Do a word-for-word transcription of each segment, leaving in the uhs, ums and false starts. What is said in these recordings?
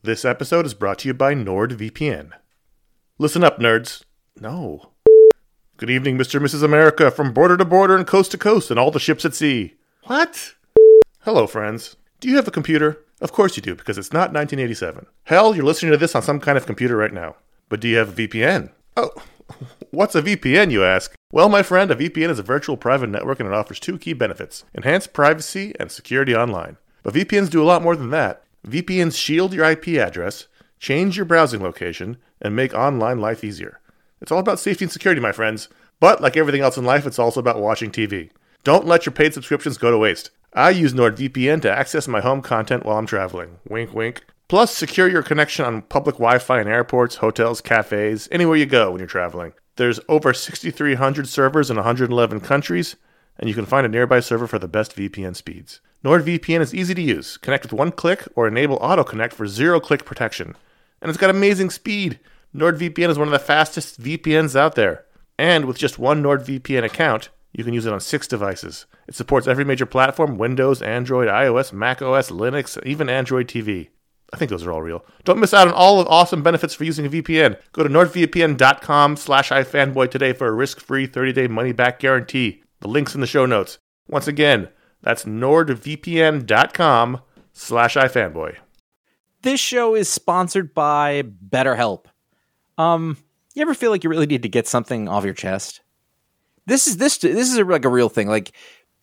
This episode is brought to you by NordVPN. Listen up, nerds. No. Good evening, Mister and Missus America, from border to border and coast to coast and all the ships at sea. What? Hello, friends. Do you have a computer? Of course you do, because it's not nineteen eighty-seven. Hell, you're listening to this on some kind of computer right now. But do you have a V P N? Oh, what's a V P N, you ask? Well, my friend, a V P N is a virtual private network and it offers two key benefits: enhanced privacy and security online. But V P Ns do a lot more than that. V P Ns shield your I P address, change your browsing location, and make online life easier. It's all about safety and security, my friends. But like everything else in life, it's also about watching T V. Don't let your paid subscriptions go to waste. I use NordVPN to access my home content while I'm traveling. Wink, wink. Plus, secure your connection on public Wi-Fi in airports, hotels, cafes, anywhere you go when you're traveling. There's over six thousand three hundred servers in one hundred eleven countries, and you can find a nearby server for the best V P N speeds. NordVPN is easy to use. Connect with one click or enable auto-connect for zero-click protection. And it's got amazing speed. NordVPN is one of the fastest V P Ns out there. And with just one NordVPN account, you can use it on six devices. It supports every major platform: Windows, Android, iOS, macOS, Linux, even Android T V. I think those are all real. Don't miss out on all the awesome benefits for using a V P N. Go to nordvpn.com slash ifanboy today for a risk-free thirty-day money-back guarantee. The link's in the show notes. Once again, that's nordvpn.com slash ifanboy. This show is sponsored by BetterHelp. Um, you ever feel like you really need to get something off your chest? This is this this is a, like a real thing. Like,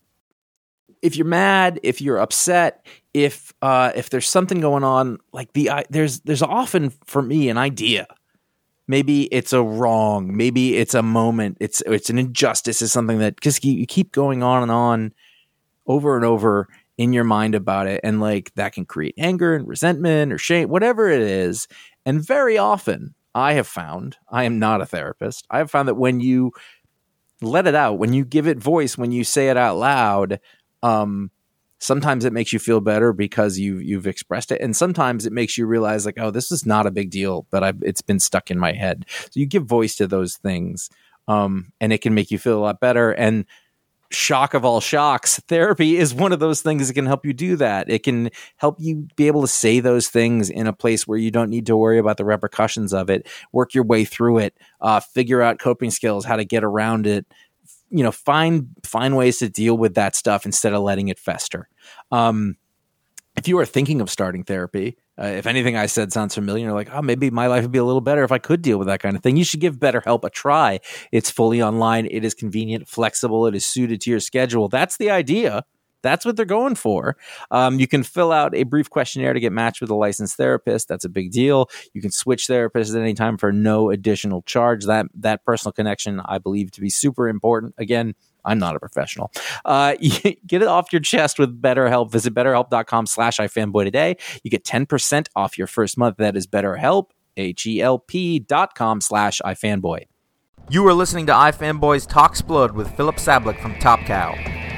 if you're mad, if you're upset, if uh, if there's something going on, like the uh, there's there's often for me an idea. Maybe it's a wrong. Maybe it's a moment. It's it's an injustice. It's something that just you keep going on and on, over and over in your mind about it, and like that can create anger and resentment or shame, whatever it is. And very often, I have found, I am not a therapist, I have found that when you let it out, when you give it voice, when you say it out loud, um, sometimes it makes you feel better because you've you've expressed it, and sometimes it makes you realize like, oh, this is not a big deal, but I've, it's been stuck in my head. So you give voice to those things, um, and it can make you feel a lot better. And shock of all shocks, therapy is one of those things that can help you do that. It can help you be able to say those things in a place where you don't need to worry about the repercussions of it, work your way through it, uh, figure out coping skills, how to get around it, you know, find, find ways to deal with that stuff instead of letting it fester. Um, if you are thinking of starting therapy, uh, if anything I said sounds familiar, you're like, oh, maybe my life would be a little better if I could deal with that kind of thing. You should give BetterHelp a try. It's fully online. It is convenient, flexible. It is suited to your schedule. That's the idea. That's what they're going for. Um, you can fill out a brief questionnaire to get matched with a licensed therapist. That's a big deal. You can switch therapists at any time for no additional charge. That that personal connection, I believe, to be super important. Again, I'm not a professional. Uh, get it off your chest with BetterHelp. Visit betterhelp.com slash ifanboy today. You get ten percent off your first month. That is BetterHelp, H-E-L-P dot com slash ifanboy. You are listening to iFanboys Talksplode with Philip Sablik from Top Cow.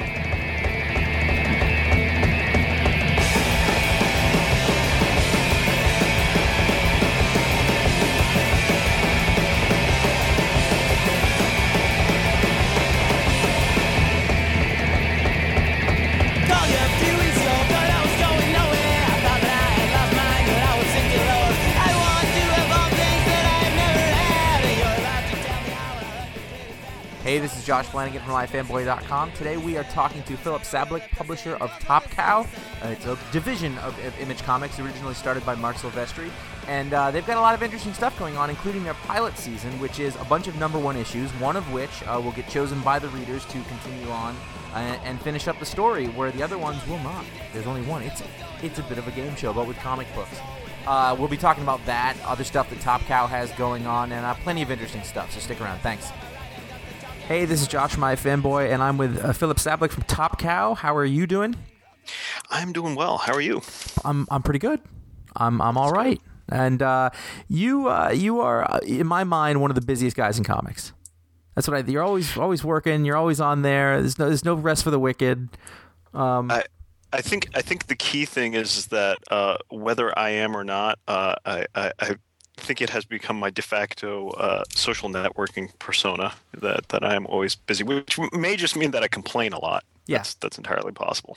Hey, this is Josh Flanagan from ifanboy dot com. Today we are talking to Philip Sablik, publisher of Top Cow. Uh, it's a division of, of Image Comics, originally started by Mark Silvestri. And uh, they've got a lot of interesting stuff going on, including their pilot season, which is a bunch of number one issues, one of which uh, will get chosen by the readers to continue on uh, and finish up the story, where the other ones will not. There's only one. It's, it's a bit of a game show, but with comic books. Uh, we'll be talking about that, other stuff that Top Cow has going on, and uh, plenty of interesting stuff, so stick around. Thanks. Hey, this is Josh from iFanboy, and I'm with uh, Philip Sablik from Top Cow. How are you doing? I'm doing well. How are you? I'm I'm pretty good. I'm I'm all right. And uh, you uh, you are uh, in my mind one of the busiest guys in comics. That's what I. You're always always working. You're always on there. There's no there's no rest for the wicked. Um, I I think I think the key thing is that uh, whether I am or not, uh, I, I I think it has become my de facto uh, social networking persona that that I am always busy, which may just mean that I complain a lot. Yeah. That's that's entirely possible.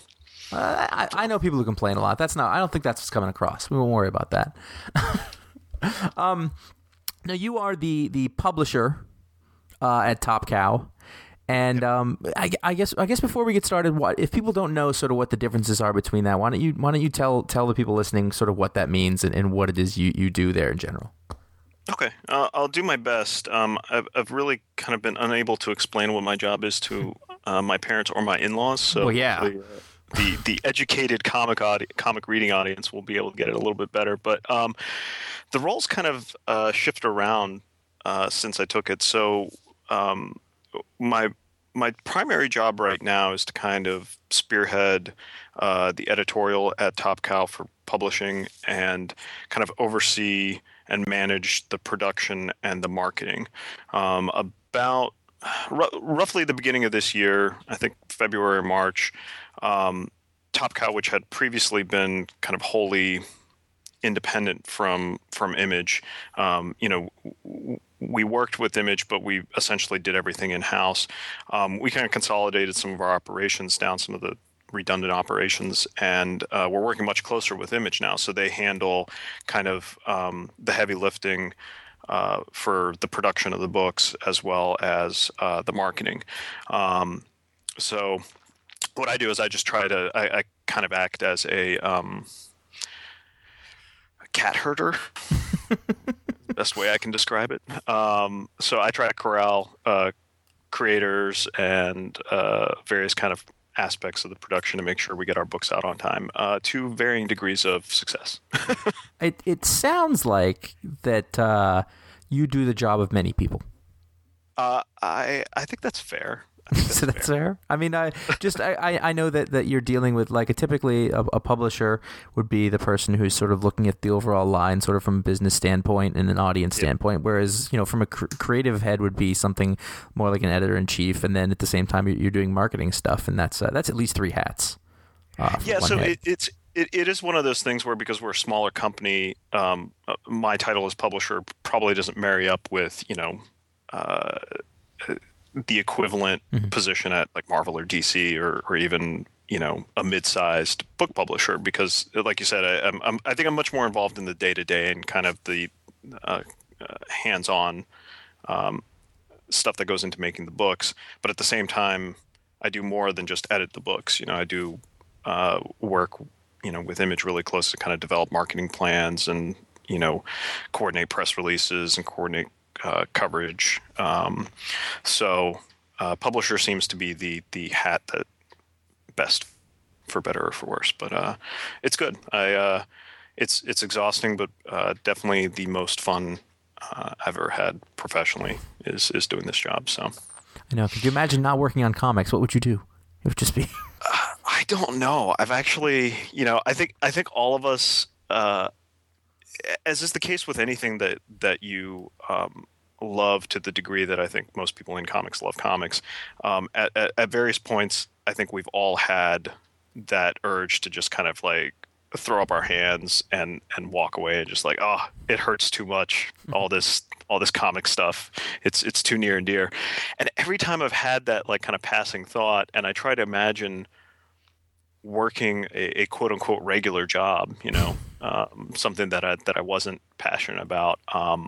Uh, I, I know people who complain a lot. That's not. I don't think that's what's coming across. We won't worry about that. um, now you are the the publisher uh, at Top Cow, and um, I, I guess I guess before we get started, what if people don't know sort of what the differences are between that? Why don't you Why don't you tell tell the people listening sort of what that means and, and what it is you, you do there in general? Okay, uh, I'll do my best. Um, I've, I've really kind of been unable to explain what my job is to uh, my parents or my in-laws. So well, yeah. the, uh, the the educated comic audi- comic reading audience will be able to get it a little bit better. But um, the roles kind of uh, shift around uh, since I took it. So um, my my primary job right now is to kind of spearhead uh, the editorial at Top Cow for publishing and kind of oversee and manage the production and the marketing. Um, about r- roughly the beginning of this year, I think February or March, um, Top Cow, which had previously been kind of wholly independent from from Image, um, you know, w- we worked with Image, but we essentially did everything in-house. Um, we kind of consolidated some of our operations down, some of the redundant operations, and uh, we're working much closer with Image now. So they handle kind of um, the heavy lifting uh, for the production of the books as well as uh, the marketing. Um, so what I do is I just try to, I, I kind of act as a, um, a cat herder. Best way I can describe it. Um, so I try to corral uh, creators and uh, various kind of aspects of the production to make sure we get our books out on time, uh, to varying degrees of success. it it sounds like that uh, you do the job of many people. Uh, I I think that's fair. I think that's So that's fair. fair. I mean, I just I, I I know that, that you're dealing with like a typically a, a publisher would be the person who's sort of looking at the overall line, sort of from a business standpoint and an audience Yeah. standpoint. Whereas you know, from a cr- creative head would be something more like an editor in chief, and then at the same time you're, you're doing marketing stuff, and that's uh, that's at least three hats. Uh, for Yeah, one so head. it, it's it, it is one of those things where because we're a smaller company, um, uh, my title as publisher probably doesn't marry up with you know uh, the equivalent Mhm. position at like Marvel or D C or or even you know a mid-sized book publisher, because like you said, I, I'm, I'm I think I'm much more involved in the day to day and kind of the uh, uh, hands-on um, stuff that goes into making the books. But at the same time, I do more than just edit the books. You know, I do uh, work, you know, with Image really close to kind of develop marketing plans and, you know, coordinate press releases and coordinate uh, coverage. Um, so uh, publisher seems to be the the hat that best, for better or for worse. But uh, it's good. I uh, it's it's exhausting, but uh, definitely the most fun uh, I've ever had professionally is is doing this job. So. I know. Could you imagine not working on comics? What would you do? It would just be. I don't know. I've actually, you know, I think I think all of us, uh, as is the case with anything that that you um, love to the degree that I think most people in comics love comics. Um, at, at, at various points, I think we've all had that urge to just kind of like throw up our hands and and walk away and just like, oh, it hurts too much. All this all this comic stuff. It's it's too near and dear. And every time I've had that like kind of passing thought, and I try to imagine working a, a quote unquote regular job, you know, um, something that I that I wasn't passionate about. Um,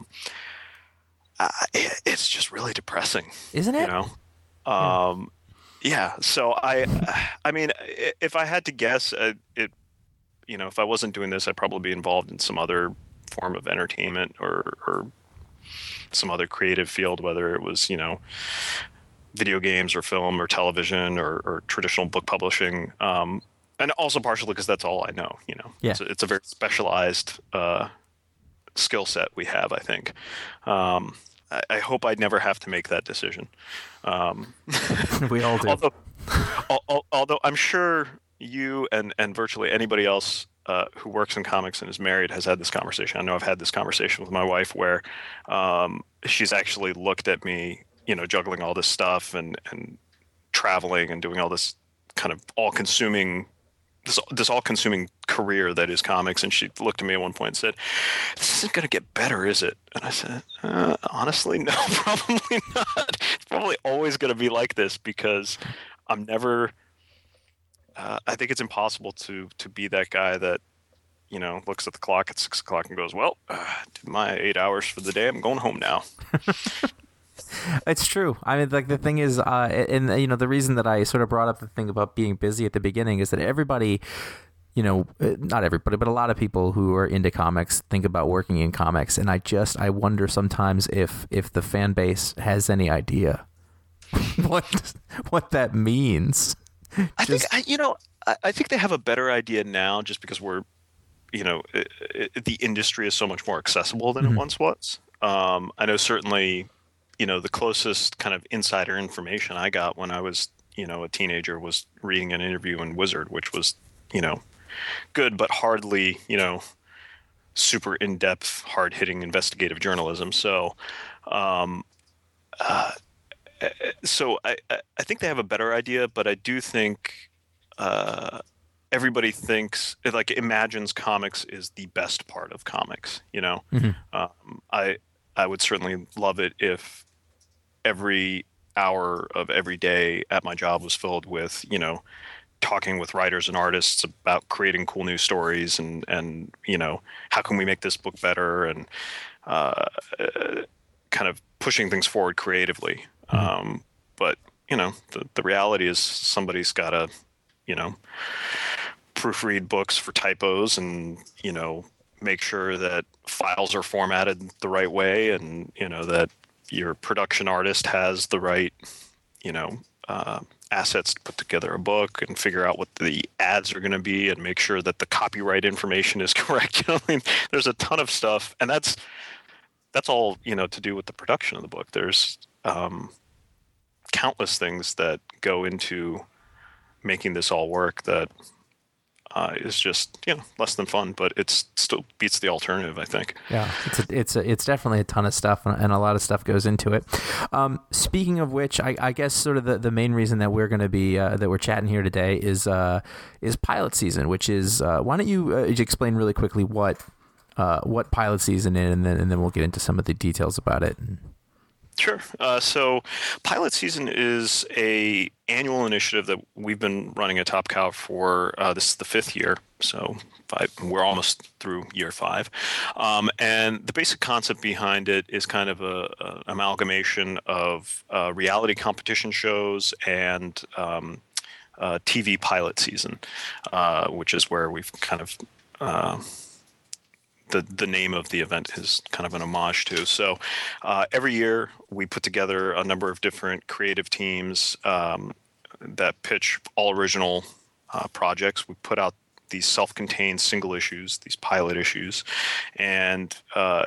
I, it, it's just really depressing, Isn't it? You know. Um, yeah. yeah. So I, I mean, if I had to guess, uh, it, you know, if I wasn't doing this, I'd probably be involved in some other form of entertainment or, or some other creative field, whether it was, you know, video games or film or television or, or traditional book publishing. Um, and also partially because that's all I know, you know, Yeah. it's, a, it's a very specialized uh, skill set we have, I think. Um, I, I hope I'd never have to make that decision. Um, We all do. although, al- al- although I'm sure you and, and virtually anybody else uh, who works in comics and is married has had this conversation. I know I've had this conversation with my wife where um, she's actually looked at me, you know, juggling all this stuff and, and traveling and doing all this kind of all-consuming, this, this all-consuming career that is comics. And she looked at me at one point and said, "This isn't going to get better, is it?" And I said, uh, honestly, no, probably not. It's probably always going to be like this because I'm never... uh, I think it's impossible to to be that guy that, you know, looks at the clock at six o'clock and goes, well, uh, did my eight hours for the day. I'm going home now. It's true. I mean, like the thing is, uh, and you know, the reason that I sort of brought up the thing about being busy at the beginning is that everybody, you know, not everybody, but a lot of people who are into comics think about working in comics, and I just I wonder sometimes if if the fan base has any idea what what that means. I Just, think I, you know, I, I think they have a better idea now, just because we're, you know, it, it, the industry is so much more accessible than Mhm. it once was. Um, I know certainly, you know, the closest kind of insider information I got when I was, you know, a teenager was reading an interview in Wizard, which was, you know, good, but hardly, you know, super in-depth, hard-hitting investigative journalism. So, um, uh, so I, I think they have a better idea, but I do think uh, everybody thinks, like, imagines comics is the best part of comics. You know, Mhm. um, I I would certainly love it if every hour of every day at my job was filled with, you know, talking with writers and artists about creating cool new stories and and you know, how can we make this book better, and uh, kind of pushing things forward creatively. Um, but you know, the, the reality is somebody's got to, you know, proofread books for typos and, you know, make sure that files are formatted the right way, and, you know, that your production artist has the right, you know, uh, assets to put together a book and figure out what the ads are going to be and make sure that the copyright information is correct. You know, I mean, there's a ton of stuff, and that's, that's all, you know, to do with the production of the book. There's um, countless things that go into making this all work that uh, is just, you know, less than fun, but it's still beats the alternative, I think. Yeah, it's a, it's a, it's definitely a ton of stuff, and, and a lot of stuff goes into it. Um, speaking of which, I, I guess sort of the, the main reason that we're going to be uh, that we're chatting here today is uh, is pilot season, which is uh, why don't you uh, explain really quickly what uh, what pilot season is, and then and then we'll get into some of the details about it. Sure. Uh, so pilot season is a annual initiative that we've been running at Top Cow for, uh, this is the fifth year. So five, we're almost through year five. Um, and the basic concept behind it is kind of a, a amalgamation of uh, reality competition shows and um, uh, T V pilot season, uh, which is where we've kind of uh, the the name of the event is kind of an homage to. So uh, every year we put together a number of different creative teams um, that pitch all original uh, projects. We put out these self-contained single issues, these pilot issues, and uh,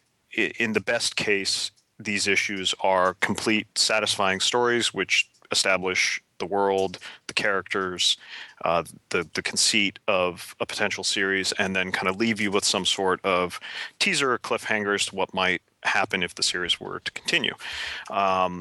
in the best case, these issues are complete, satisfying stories which establish the world, the characters, uh, the the conceit of a potential series, and then kind of leave you with some sort of teaser or cliffhanger as to what might happen if the series were to continue. Um,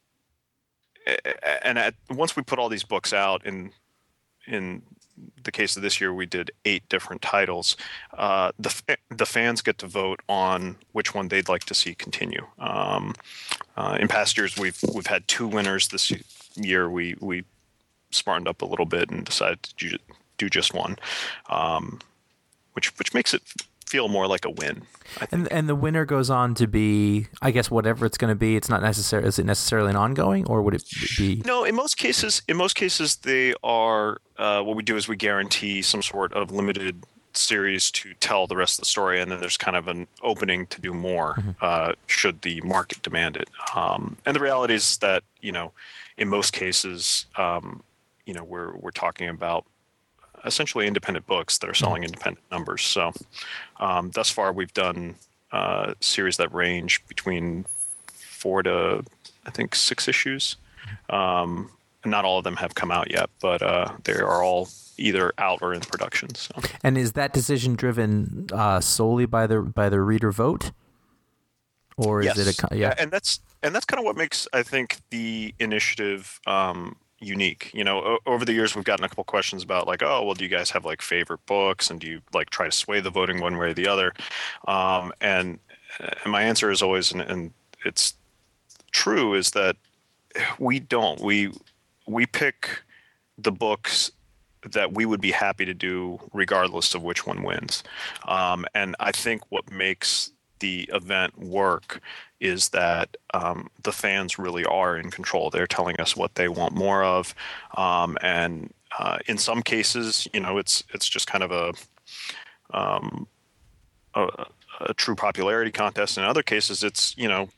and at, once we put all these books out, in in the case of this year, we did eight different titles. Uh, the the fans get to vote on which one they'd like to see continue. Um, uh, in past years, we've we've had two winners. This year, we we smartened up a little bit and decided to ju- do just one, um, which which makes it feel more like a win. I think. And and the winner goes on to be, I guess, whatever it's going to be. It's not necessarily, is it necessarily an ongoing, or would it be? No, in most cases, in most cases, they are. Uh, what we do is we guarantee some sort of limited series to tell the rest of the story, and then there's kind of an opening to do more, mm-hmm. uh, should the market demand it. Um, and the reality is that, you know, in most cases, um, you know, we're we're talking about essentially independent books that are selling independent numbers. So um, thus far, we've done uh, series that range between four to, I think, six issues. Um, not all of them have come out yet, but uh, they are all either out or in production. So. And is that decision driven uh, solely by the by the reader vote, or is yes. it a yeah? And that's and that's kind of what makes, I think, the initiative Um, unique. You know, o- over the years we've gotten a couple questions about, like, oh, well, do you guys have like favorite books, and do you like try to sway the voting one way or the other? Um, and and my answer is always, and, and it's true, is that we don't. We we pick the books that we would be happy to do regardless of which one wins. Um, and I think what makes the event work is that um, the fans really are in control. They're telling us what they want more of, um, and uh, in some cases, you know, it's it's just kind of a, um, a a true popularity contest. In other cases, it's, you know,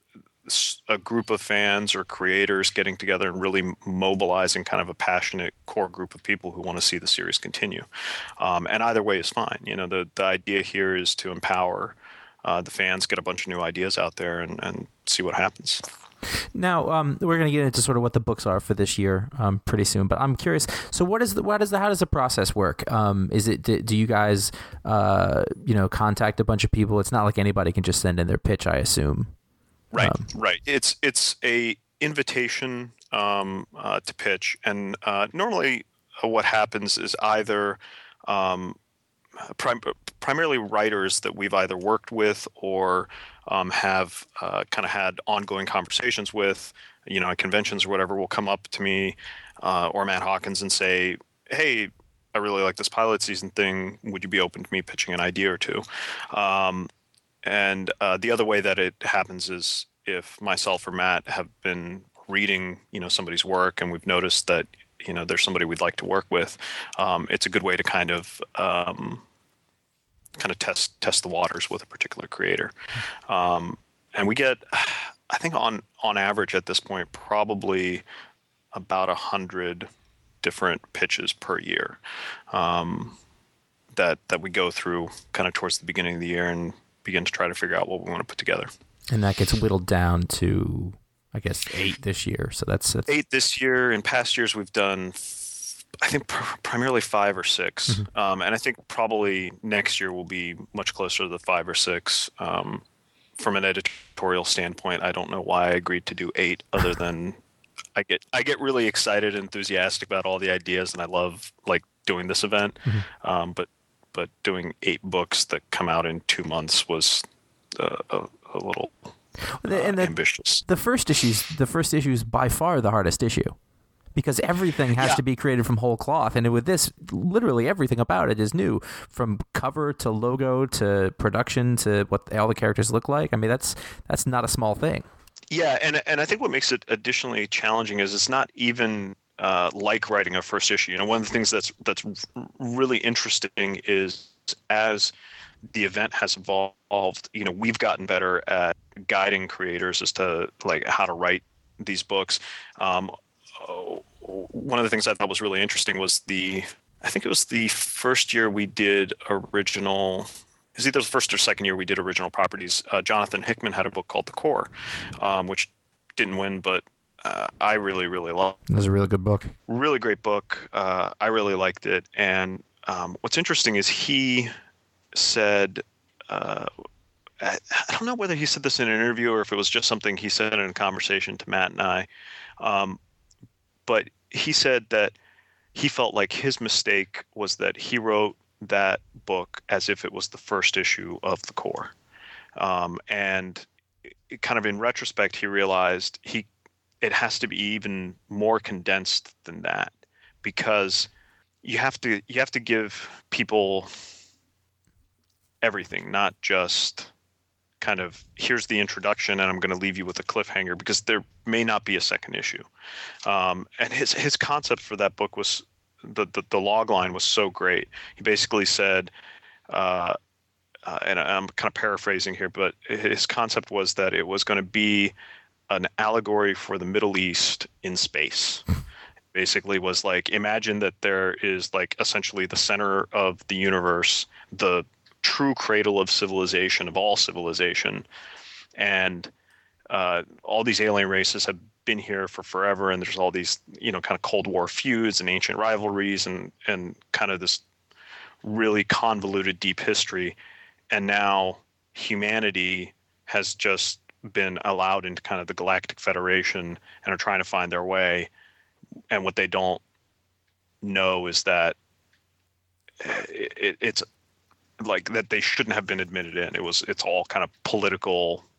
a group of fans or creators getting together and really mobilizing kind of a passionate core group of people who want to see the series continue. Um, and either way is fine. You know, the the idea here is to empower Uh, the fans, get a bunch of new ideas out there, and, and see what happens. Now, um, we're going to get into sort of what the books are for this year um, pretty soon, but I'm curious. So, what is the what is the how does the process work? Um, is it do, do you guys uh, you know contact a bunch of people? It's not like anybody can just send in their pitch, I assume. Right, Um, right. It's it's a invitation um, uh, to pitch, and uh, normally uh, what happens is either um, prim- primarily writers that we've either worked with or um, have uh, kind of had ongoing conversations with, you know, at conventions or whatever, will come up to me uh, or Matt Hawkins and say, "Hey, I really like this pilot season thing. Would you be open to me pitching an idea or two?" Um, and uh, the other way that it happens is if myself or Matt have been reading, you know, somebody's work and we've noticed that, you know, there's somebody we'd like to work with. Um, it's a good way to kind of um, kind of test test the waters with a particular creator. Um, and we get, I think on on average at this point, probably about a hundred different pitches per year um, that that we go through kind of towards the beginning of the year and begin to try to figure out what we want to put together. And that gets whittled down to, I guess, eight this year. So that's, that's... eight this year. In past years, we've done, I think, pr- primarily five or six. Mm-hmm. Um, and I think probably next year will be much closer to the five or six. Um, from an editorial standpoint, I don't know why I agreed to do eight, other than I get I get really excited and enthusiastic about all the ideas, and I love like doing this event. Mm-hmm. Um, but but doing eight books that come out in two months was uh, a, a little uh, and the, ambitious. The first issues, the first issue is by far the hardest issue, because everything has yeah. to be created from whole cloth, and with this, literally everything about it is new, from cover to logo to production to what all the characters look like. I mean, that's that's not a small thing. Yeah, and and I think what makes it additionally challenging is it's not even uh, like writing a first issue. You know, one of the things that's that's really interesting is as the event has evolved, you know, we've gotten better at guiding creators as to like how to write these books. Um, one of the things I thought was really interesting was the, I think it was the first year we did original, it was either the first or second year we did original properties. Uh, Jonathan Hickman had a book called The Core, um, which didn't win, but uh, I really, really loved it. It was a really good book. Really great book. Uh, I really liked it. And um, what's interesting is he said, uh, I, I don't know whether he said this in an interview or if it was just something he said in a conversation to Matt and I, um, but he said that he felt like his mistake was that he wrote that book as if it was the first issue of The Core. Um, and it, kind of in retrospect, he realized he it has to be even more condensed than that, because you have to you have to give people everything, not just kind of here's the introduction and I'm going to leave you with a cliffhanger, because there may not be a second issue. Um, and his his concept for that book was the the, the log line was so great. He basically said, uh, uh, and I'm kind of paraphrasing here, but his concept was that it was going to be an allegory for the Middle East in space. Basically was like, imagine that there is like essentially the center of the universe, the true cradle of civilization, of all civilization, and uh, all these alien races have been here for forever, and there's all these, you know, kind of Cold War feuds and ancient rivalries and and kind of this really convoluted deep history, and now humanity has just been allowed into kind of the Galactic Federation and are trying to find their way, and what they don't know is that it, it's like that they shouldn't have been admitted in. It was it's all kind of political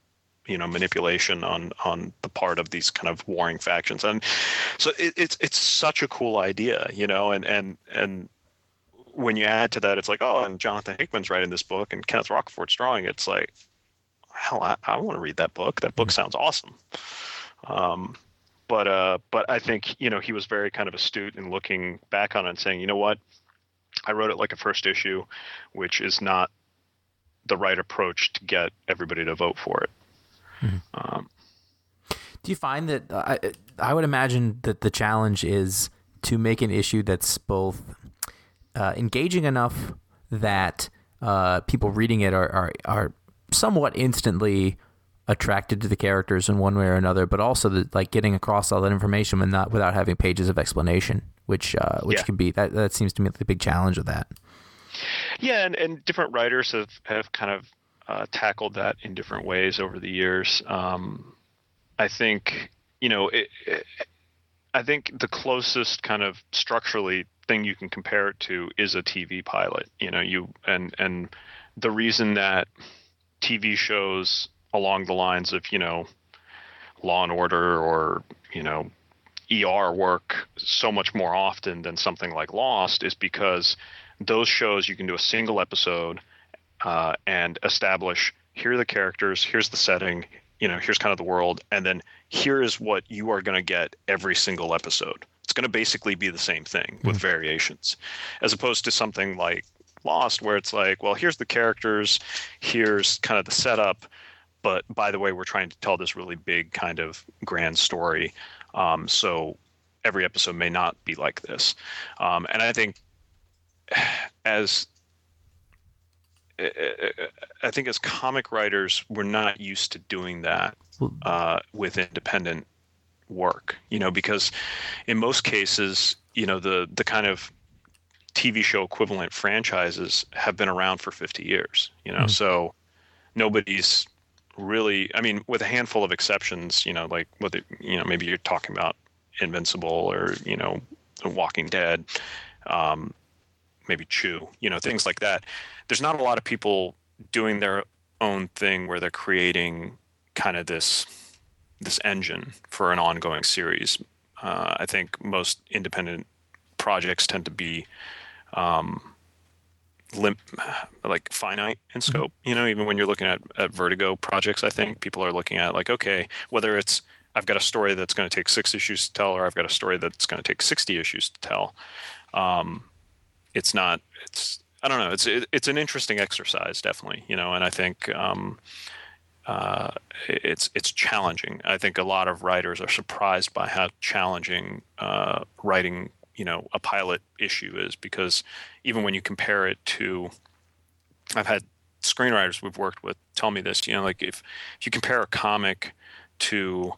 you know, manipulation on on the part of these kind of warring factions. And so it, it's it's such a cool idea, you know, and and and when you add to that, it's like, oh, and Jonathan Hickman's writing this book and Kenneth Roccafort's drawing. It's like, hell, I, I want to read that book. That book sounds awesome. Um, but uh, but I think, you know, he was very kind of astute in looking back on it and saying, you know what, I wrote it like a first issue, which is not the right approach to get everybody to vote for it. Mm-hmm. Um, Do you find that uh, I, I would imagine that the challenge is to make an issue that's both uh, engaging enough that uh, people reading it are, are are somewhat instantly attracted to the characters in one way or another, but also the, like getting across all that information and not without having pages of explanation, which uh, which yeah. can be that that seems to me the big challenge of that. Yeah, and, and different writers have have kind of uh, tackled that in different ways over the years. Um, I think, you know, it, it, I think the closest kind of structurally thing you can compare it to is a T V pilot. You know, you and and the reason that T V shows along the lines of, you know, Law and Order or, you know, E R work so much more often than something like Lost is because those shows you can do a single episode uh, and establish, here are the characters, here's the setting, you know, here's kind of the world, and then here is what you are going to get every single episode. It's going to basically be the same thing mm-hmm. with variations, as opposed to something like Lost where it's like, well, here's the characters, here's kind of the setup, but by the way, we're trying to tell this really big kind of grand story. Um, so every episode may not be like this. Um, and I think as I think as comic writers, we're not used to doing that uh, with independent work, you know, because in most cases, you know, the the kind of T V show equivalent franchises have been around for fifty years, you know, mm-hmm. so nobody's really, I mean, with a handful of exceptions, you know, like whether, you know, maybe you're talking about Invincible or, you know, Walking Dead, um, maybe Chew, you know, things like that. There's not a lot of people doing their own thing where they're creating kind of this this engine for an ongoing series. Uh, I think most independent projects tend to be um, limp, like finite in scope. Mm-hmm. You know, even when you're looking at, at Vertigo projects, I think people are looking at like, okay, whether it's I've got a story that's going to take six issues to tell, or I've got a story that's going to take sixty issues to tell. Um, it's not. It's I don't know. It's it, it's an interesting exercise, definitely. You know, and I think um, uh, it's it's challenging. I think a lot of writers are surprised by how challenging uh, writing, you know, a pilot issue is, because even when you compare it to, I've had screenwriters we've worked with tell me this, you know, like if, if you compare a comic to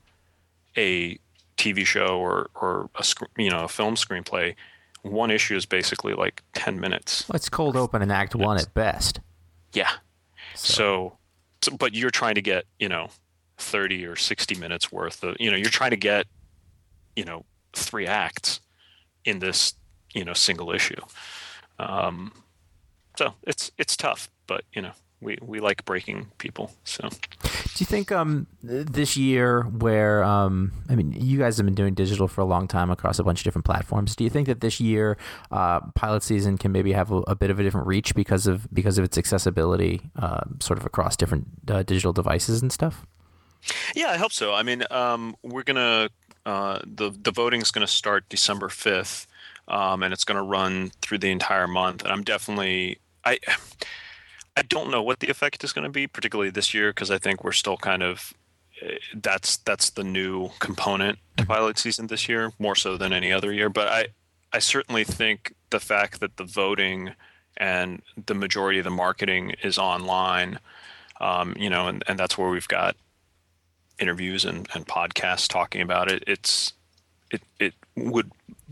a T V show or, or a, you know, a film screenplay, one issue is basically like ten minutes. Well, it's cold open in act one at best. Yeah. So. So, so, but you're trying to get, you know, thirty or sixty minutes worth of, you know, you're trying to get, you know, three acts in this, you know, single issue. Um, so it's it's tough, but you know, we, we like breaking people. So, do you think um this year, where um I mean, you guys have been doing digital for a long time across a bunch of different platforms, do you think that this year uh, pilot season can maybe have a, a bit of a different reach because of because of its accessibility, uh, sort of across different uh, digital devices and stuff? Yeah, I hope so. I mean, um, we're gonna uh, the the voting is gonna start December fifth, um, and it's gonna run through the entire month. And I'm definitely I I don't know what the effect is going to be, particularly this year, because I think we're still kind of that's that's the new component to pilot season this year, more so than any other year. But I I certainly think the fact that the voting and the majority of the marketing is online, um, you know, and, and that's where we've got interviews and, and podcasts talking about it. It's it it would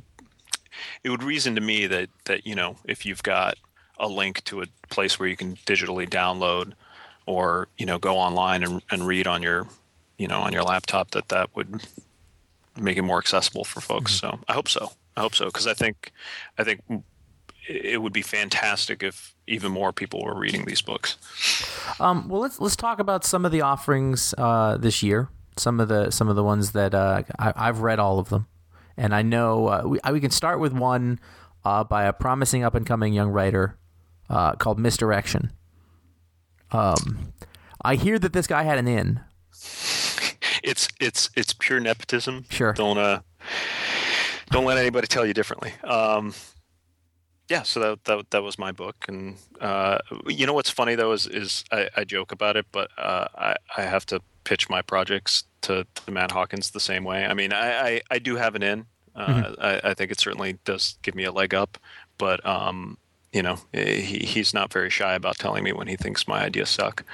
it would reason to me that that you know, if you've got a link to a place where you can digitally download or, you know, go online and, and read on your, you know, on your laptop, that that would make it more accessible for folks. Mm-hmm. So I hope so. I hope so. Cause I think, I think it would be fantastic if even more people were reading these books. Um, well, let's let's talk about some of the offerings uh, this year. Some of the some of the ones that uh, I, I've read all of them, and I know uh, we we can start with one uh, by a promising up and coming young writer uh, called Misdirection. Um, I hear that this guy had an in. It's it's it's pure nepotism. Sure. Don't uh, don't let anybody tell you differently. Um, yeah. So that that that was my book, and uh, you know what's funny though is is I, I joke about it, but uh, I I have to pitch my projects to, to Matt Hawkins the same way. I mean, I I, I do have an in. Uh, mm-hmm. I, I think it certainly does give me a leg up, but um, you know, he he's not very shy about telling me when he thinks my ideas suck.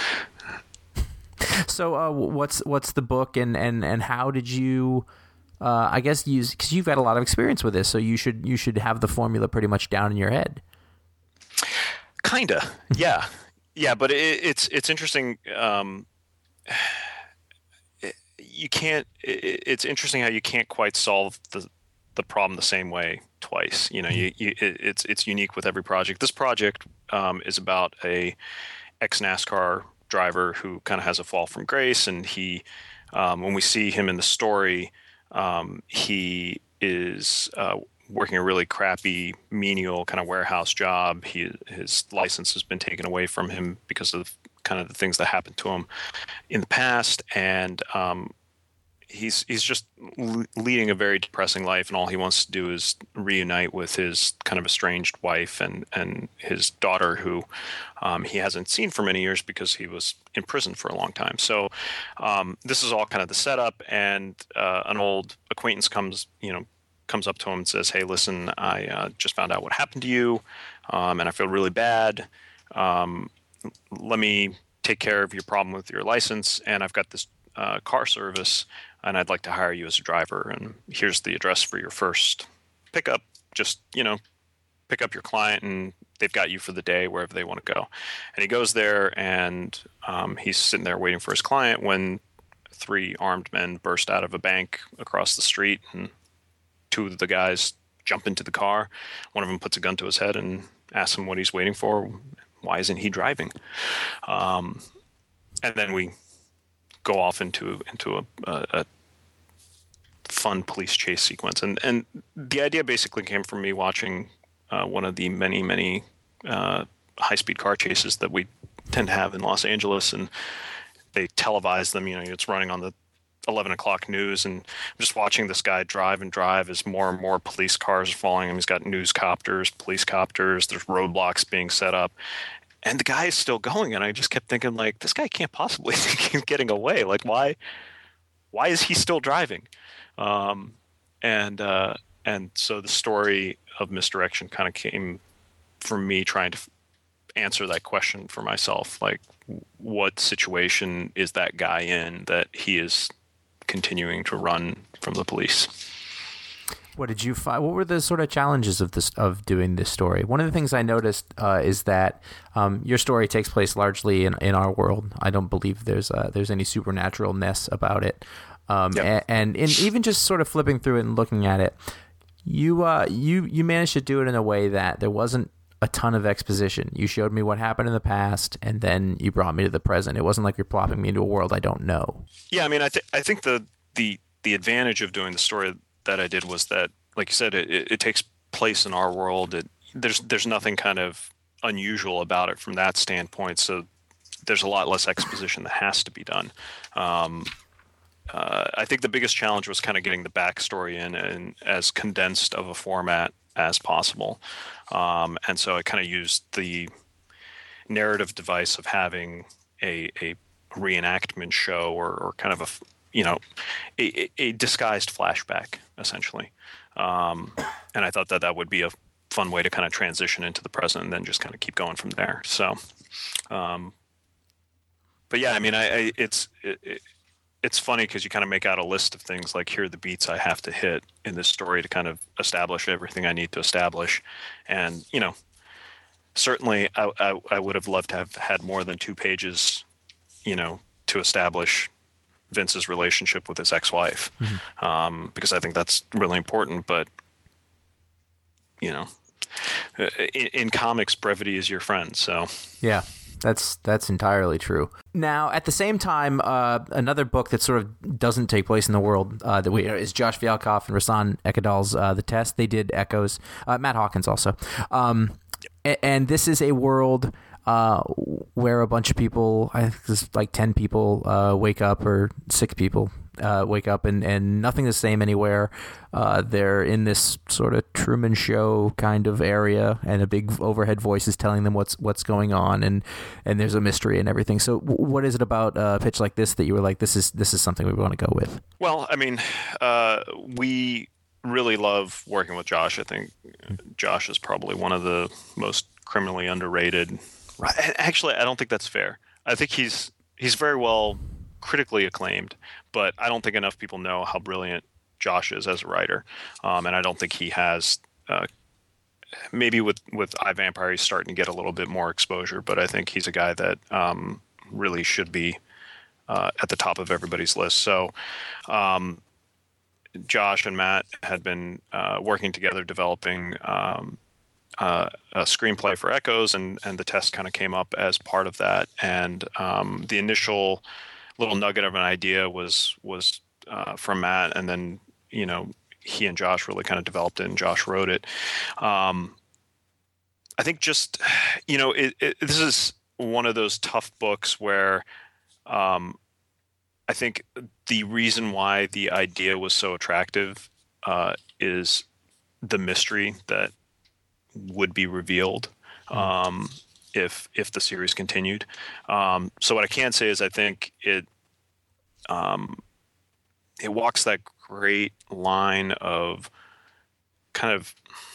So uh, what's what's the book, and, and, and how did you, uh, I guess, use, because you've had a lot of experience with this, so you should you should have the formula pretty much down in your head. Kinda, yeah, yeah, but it, it's it's interesting. Um, it, you can't. It, it's interesting how you can't quite solve the the problem the same way twice. You know, you, you it, it's it's unique with every project. This project um, is about a ex NASCAR driver who kind of has a fall from grace, and he um, when we see him in the story, um, he is uh, working a really crappy menial kind of warehouse job. He his license has been taken away from him because of kind of the things that happened to him in the past, and um, he's he's just leading a very depressing life, and all he wants to do is reunite with his kind of estranged wife and and his daughter, who um, he hasn't seen for many years because he was in prison for a long time. So um, this is all kind of the setup, and uh, an old acquaintance comes you know comes up to him and says, "Hey, listen, I uh, just found out what happened to you, um, and I feel really bad. Um, let me take care of your problem with your license, and I've got this uh, car service, and I'd like to hire you as a driver, and here's the address for your first pickup. Just, you know, pick up your client, and they've got you for the day wherever they want to go." And he goes there, and um, he's sitting there waiting for his client when three armed men burst out of a bank across the street, and two of the guys jump into the car. One of them puts a gun to his head and asks him what he's waiting for. Why isn't he driving? Um, and then we go off into into a, a, a fun police chase sequence, and and the idea basically came from me watching uh, one of the many many uh, high speed car chases that we tend to have in Los Angeles, and they televise them. You know, it's running on the eleven o'clock news, and I'm just watching this guy drive and drive as more and more police cars are following him. He's got news copters, police copters. There's roadblocks being set up. And the guy is still going, and I just kept thinking, like, this guy can't possibly think he's getting away. Like, why? Why is he still driving? Um, and uh, and so the story of Misdirection kind of came from me trying to f- answer that question for myself. Like, what situation is that guy in that he is continuing to run from the police? What did you find? What were the sort of challenges of this of doing this story? One of the things I noticed uh, is that um, your story takes place largely in, in our world. I don't believe there's uh, there's any supernaturalness about it. Um, yep. and, and in, even just sort of flipping through it and looking at it, you uh, you you managed to do it in a way that there wasn't a ton of exposition. You showed me what happened in the past, and then you brought me to the present. It wasn't like you're plopping me into a world I don't know. Yeah, I mean, I, th- I think the the the advantage of doing the story that I did was that, like you said, it, it, it takes place in our world. It, there's there's nothing kind of unusual about it from that standpoint. So there's a lot less exposition that has to be done. Um, uh, I think the biggest challenge was kind of getting the backstory in and as condensed of a format as possible. Um, and so I kind of used the narrative device of having a, a reenactment show or, or kind of a you know, a, a disguised flashback, essentially. Um, and I thought that that would be a fun way to kind of transition into the present and then just kind of keep going from there. So, um, but yeah, I mean, I, I it's it, it, it's funny because you kind of make out a list of things like, here are the beats I have to hit in this story to kind of establish everything I need to establish. And, you know, certainly I, I, I would have loved to have had more than two pages, you know, to establish Vince's relationship with his ex-wife, mm-hmm. um, because I think that's really important. But you know, in, in comics, brevity is your friend. So yeah. That's that's entirely true. Now, at the same time, uh, another book that sort of doesn't take place in the world uh, that we is Josh Fialkov and Rahsaan Ekedal's uh, The Test. They did Echoes. Uh, Matt Hawkins also. Um, and, and this is a world uh, where a bunch of people, I think there's like ten people, uh, wake up, or six people uh, wake up, and, and nothing the same anywhere. Uh, they're in this sort of Truman Show kind of area, and a big overhead voice is telling them what's what's going on, and, and there's a mystery and everything. So, w- what is it about a pitch like this that you were like, this is this is something we want to go with? Well, I mean, uh, we really love working with Josh. I think Josh is probably one of the most criminally underrated. Actually, I don't think that's fair. I think he's he's very well critically acclaimed, but I don't think enough people know how brilliant Josh is as a writer. Um, and I don't think he has, uh, maybe with, with iVampire, he's starting to get a little bit more exposure, but I think he's a guy that um, really should be uh, at the top of everybody's list. So um, Josh and Matt had been uh, working together developing um, uh, a screenplay for Echoes, and, and The Test kind of came up as part of that. And um, the initial little nugget of an idea was was uh, from Matt, and then, you know, he and Josh really kind of developed it, and Josh wrote it. Um, I think just, you know, it, it, this is one of those tough books where um, I think the reason why the idea was so attractive uh, is the mystery that would be revealed um, if if the series continued. Um, so what I can say is I think it um, it walks that great line of kind of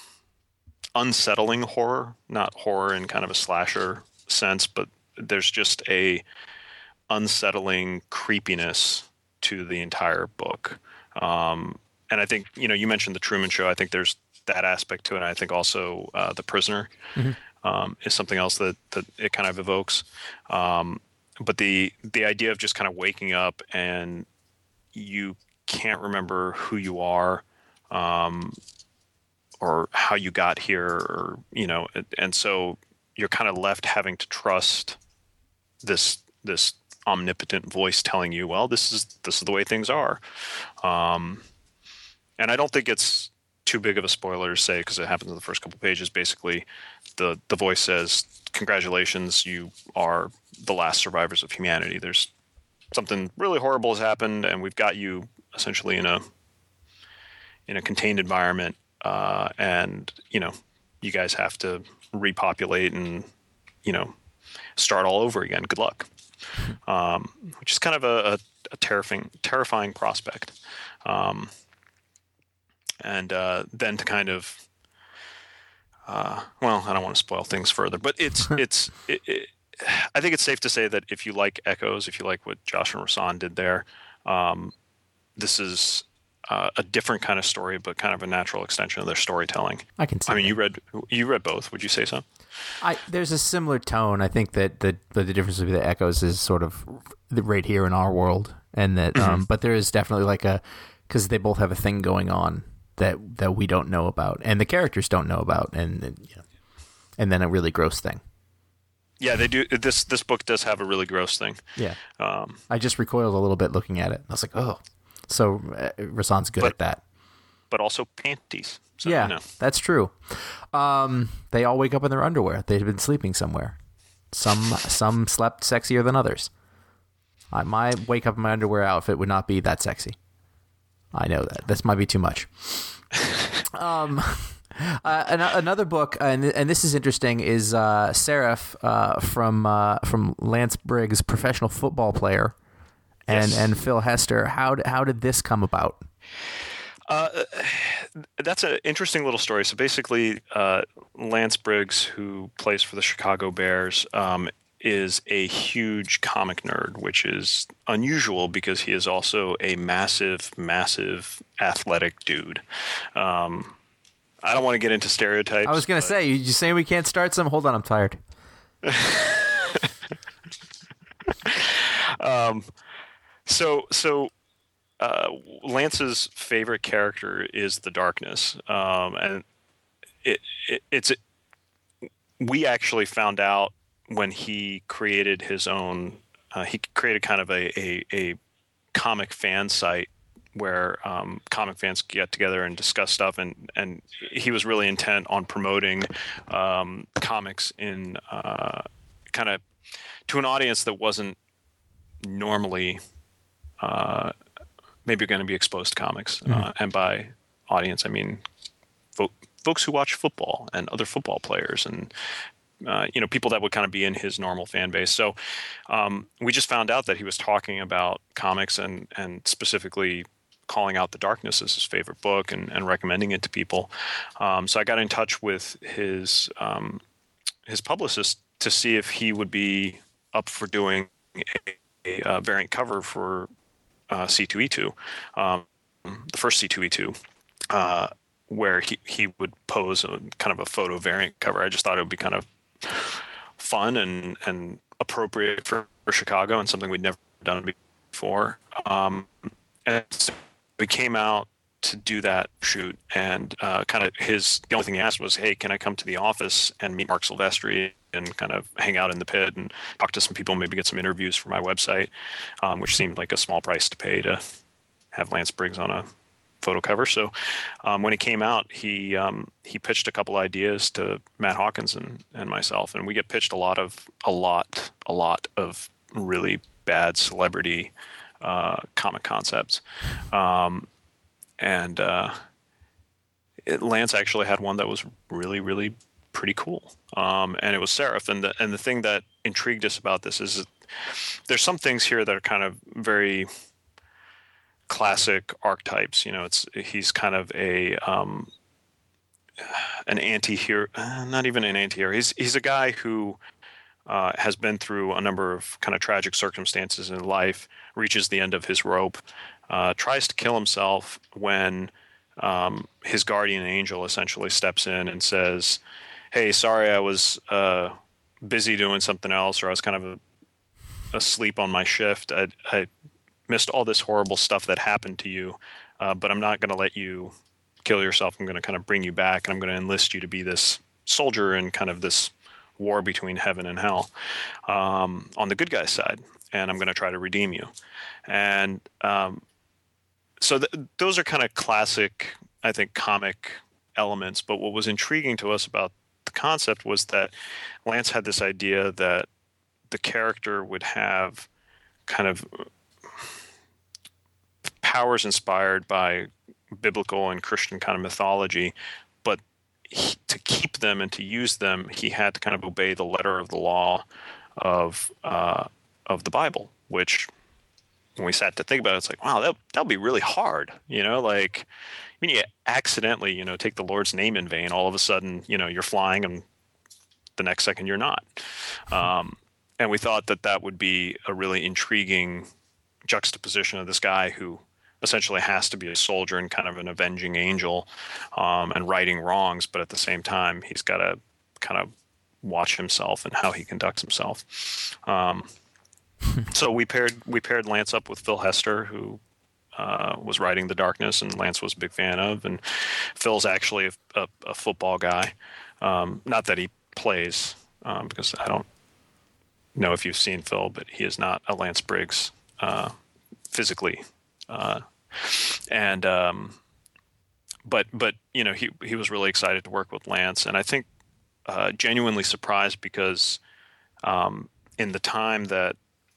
unsettling horror, not horror in kind of a slasher sense, but there's just a unsettling creepiness to the entire book. Um, and I think, you know, you mentioned The Truman Show. I think there's that aspect to it. And I think also uh, The Prisoner mm-hmm. um, is something else that, that it kind of evokes. Um, but the the idea of just kind of waking up and you can't remember who you are um, or how you got here, or, you know, and so you're kind of left having to trust this this omnipotent voice telling you, well, this is this is the way things are. Um, and I don't think it's too big of a spoiler to say, because it happens in the first couple of pages. Basically, the the voice says, congratulations, you are the last survivors of humanity. There's something really horrible has happened, and we've got you essentially in a in a contained environment, uh, and, you know, you guys have to repopulate and, you know, start all over again. Good luck. Um, which is kind of a, a, a terrifying, terrifying prospect. Um, and uh, then to kind of, uh, well, I don't want to spoil things further, but it's it's. It, it, I think it's safe to say that if you like Echoes, if you like what Josh and Rahsaan did there, um, this is uh, a different kind of story, but kind of a natural extension of their storytelling. I can see I mean, that. you read you read both. Would you say so? I, there's a similar tone. I think that the the difference with the Echoes is sort of right here in our world, and that, mm-hmm. um, but there is definitely like a, because they both have a thing going on that that we don't know about, and the characters don't know about, and and, you know, and then a really gross thing. Yeah, they do. This this book does have a really gross thing. Yeah, um, I just recoiled a little bit looking at it. I was like, oh, so uh, Rahsaan's good but, at that. But also panties. So, yeah, you know. That's true. Um, they all wake up in their underwear. They've been sleeping somewhere. Some some slept sexier than others. I, my wake up in my underwear outfit would not be that sexy. I know that. This might be too much. um, uh, an- another book, uh, and and this is interesting, is uh, Seraph uh, from uh, from Lance Briggs, professional football player, and Yes. and Phil Hester. How d- how did this come about? Uh, that's an interesting little story. So basically, uh, Lance Briggs, who plays for the Chicago Bears, um, is a huge comic nerd, which is unusual because he is also a massive, massive athletic dude. Um, I don't want to get into stereotypes. I was going to say, you, you saying we can't start some? Hold on, I'm tired. um, so, so. Uh, Lance's favorite character is the Darkness, um, and it, it it's we actually found out when he created his own. Uh, he created kind of a, a a comic fan site where um, comic fans get together and discuss stuff, and, and he was really intent on promoting um, comics in uh, kind of to an audience that wasn't normally uh, maybe going to be exposed to comics. Mm-hmm. Uh, and by audience, I mean fo- folks who watch football and other football players and Uh, you know, people that would kind of be in his normal fan base. So um, we just found out that he was talking about comics and, and specifically calling out The Darkness as his favorite book and, and recommending it to people. Um, so I got in touch with his um, his publicist to see if he would be up for doing a, a, a variant cover for uh, C two E two, um, the first C two E two. Uh, where he, he would pose a kind of a photo variant cover. I just thought it would be kind of fun and, and appropriate for, for Chicago and something we'd never done before. Um, and so we came out to do that shoot, and uh, kind of his, the only thing he asked was, hey, can I come to the office and meet Marc Silvestri and kind of hang out in the pit and talk to some people, maybe get some interviews for my website, um, which seemed like a small price to pay to have Lance Briggs on a photo cover. So um, when he came out, he um, he pitched a couple ideas to Matt Hawkins and, and myself, and we get pitched a lot of a lot a lot of really bad celebrity uh, comic concepts, um, and uh, it, Lance actually had one that was really really pretty cool, um, and it was Seraph. And the and the thing that intrigued us about this is that there's some things here that are kind of very classic archetypes. You know, it's he's kind of a um, an anti-hero, uh, not even an anti-hero. He's he's a guy who uh, has been through a number of kind of tragic circumstances in life, reaches the end of his rope, uh, tries to kill himself when um, his guardian angel essentially steps in and says, "Hey, sorry, I was uh, busy doing something else, or I was kind of a, asleep on my shift. I, I missed all this horrible stuff that happened to you, uh, but I'm not going to let you kill yourself. I'm going to kind of bring you back, and I'm going to enlist you to be this soldier in kind of this war between heaven and hell um, on the good guy's side, and I'm going to try to redeem you." And um, so th- those are kind of classic, I think, comic elements. But what was intriguing to us about the concept was that Lance had this idea that the character would have kind of powers inspired by biblical and Christian kind of mythology, but he, to keep them and to use them, he had to kind of obey the letter of the law of uh, of the Bible. Which, when we sat to think about it, it's like, wow, that that'll be really hard. You know, like when you accidentally, you know, take the Lord's name in vain, all of a sudden, you know, you're flying, and the next second you're not. Um, and we thought that that would be a really intriguing juxtaposition of this guy who essentially has to be a soldier and kind of an avenging angel, um, and righting wrongs, but at the same time he's got to kind of watch himself and how he conducts himself. Um, so we paired we paired Lance up with Phil Hester, who uh, was writing The Darkness, and Lance was a big fan of. And Phil's actually a, a, a football guy. Um, not that he plays, um, because I don't know if you've seen Phil, but he is not a Lance Briggs uh, physically. Uh, and um, but but you know he he was really excited to work with Lance, and I think uh, genuinely surprised because um, in the time that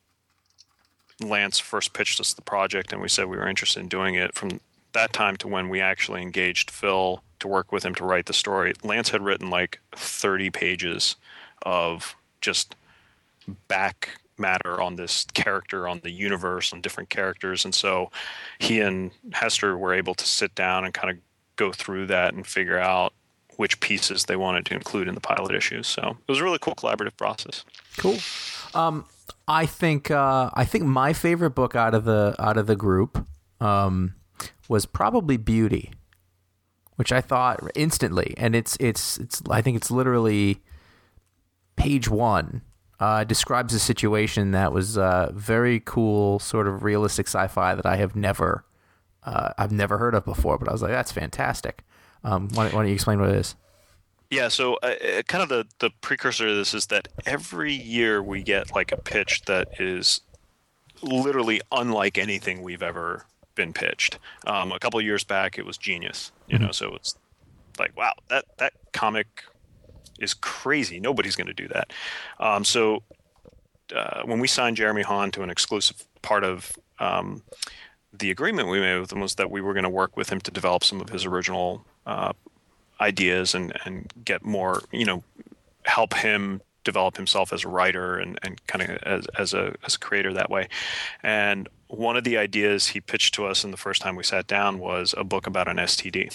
Lance first pitched us the project and we said we were interested in doing it, from that time to when we actually engaged Phil to work with him to write the story, Lance had written like thirty pages of just back matter on this character, on the universe, on different characters. And so he and Hester were able to sit down and kind of go through that and figure out which pieces they wanted to include in the pilot issue. So it was a really cool collaborative process. Cool. Um, I think uh, I think my favorite book out of the out of the group um, was probably Beauty, which I thought instantly, and it's it's it's I think it's literally page one. Uh, describes a situation that was uh, very cool, sort of realistic sci-fi that I have never, uh, I've never heard of before. But I was like, that's fantastic. Um, why, why don't you explain what it is? Yeah, so uh, uh, kind of the, the precursor to this is that every year we get like a pitch that is literally unlike anything we've ever been pitched. Um, a couple of years back, it was Genius, you know, so it's like, wow, that, that comic is crazy. Nobody's going to do that. Um, so uh, when we signed Jeremy Hahn to an exclusive part of um, the agreement we made with him was that we were going to work with him to develop some of his original uh, ideas and, and get more, you know, help him develop himself as a writer and, and kind of as, as a as a creator that way. And one of the ideas he pitched to us in the first time we sat down was a book about an S T D,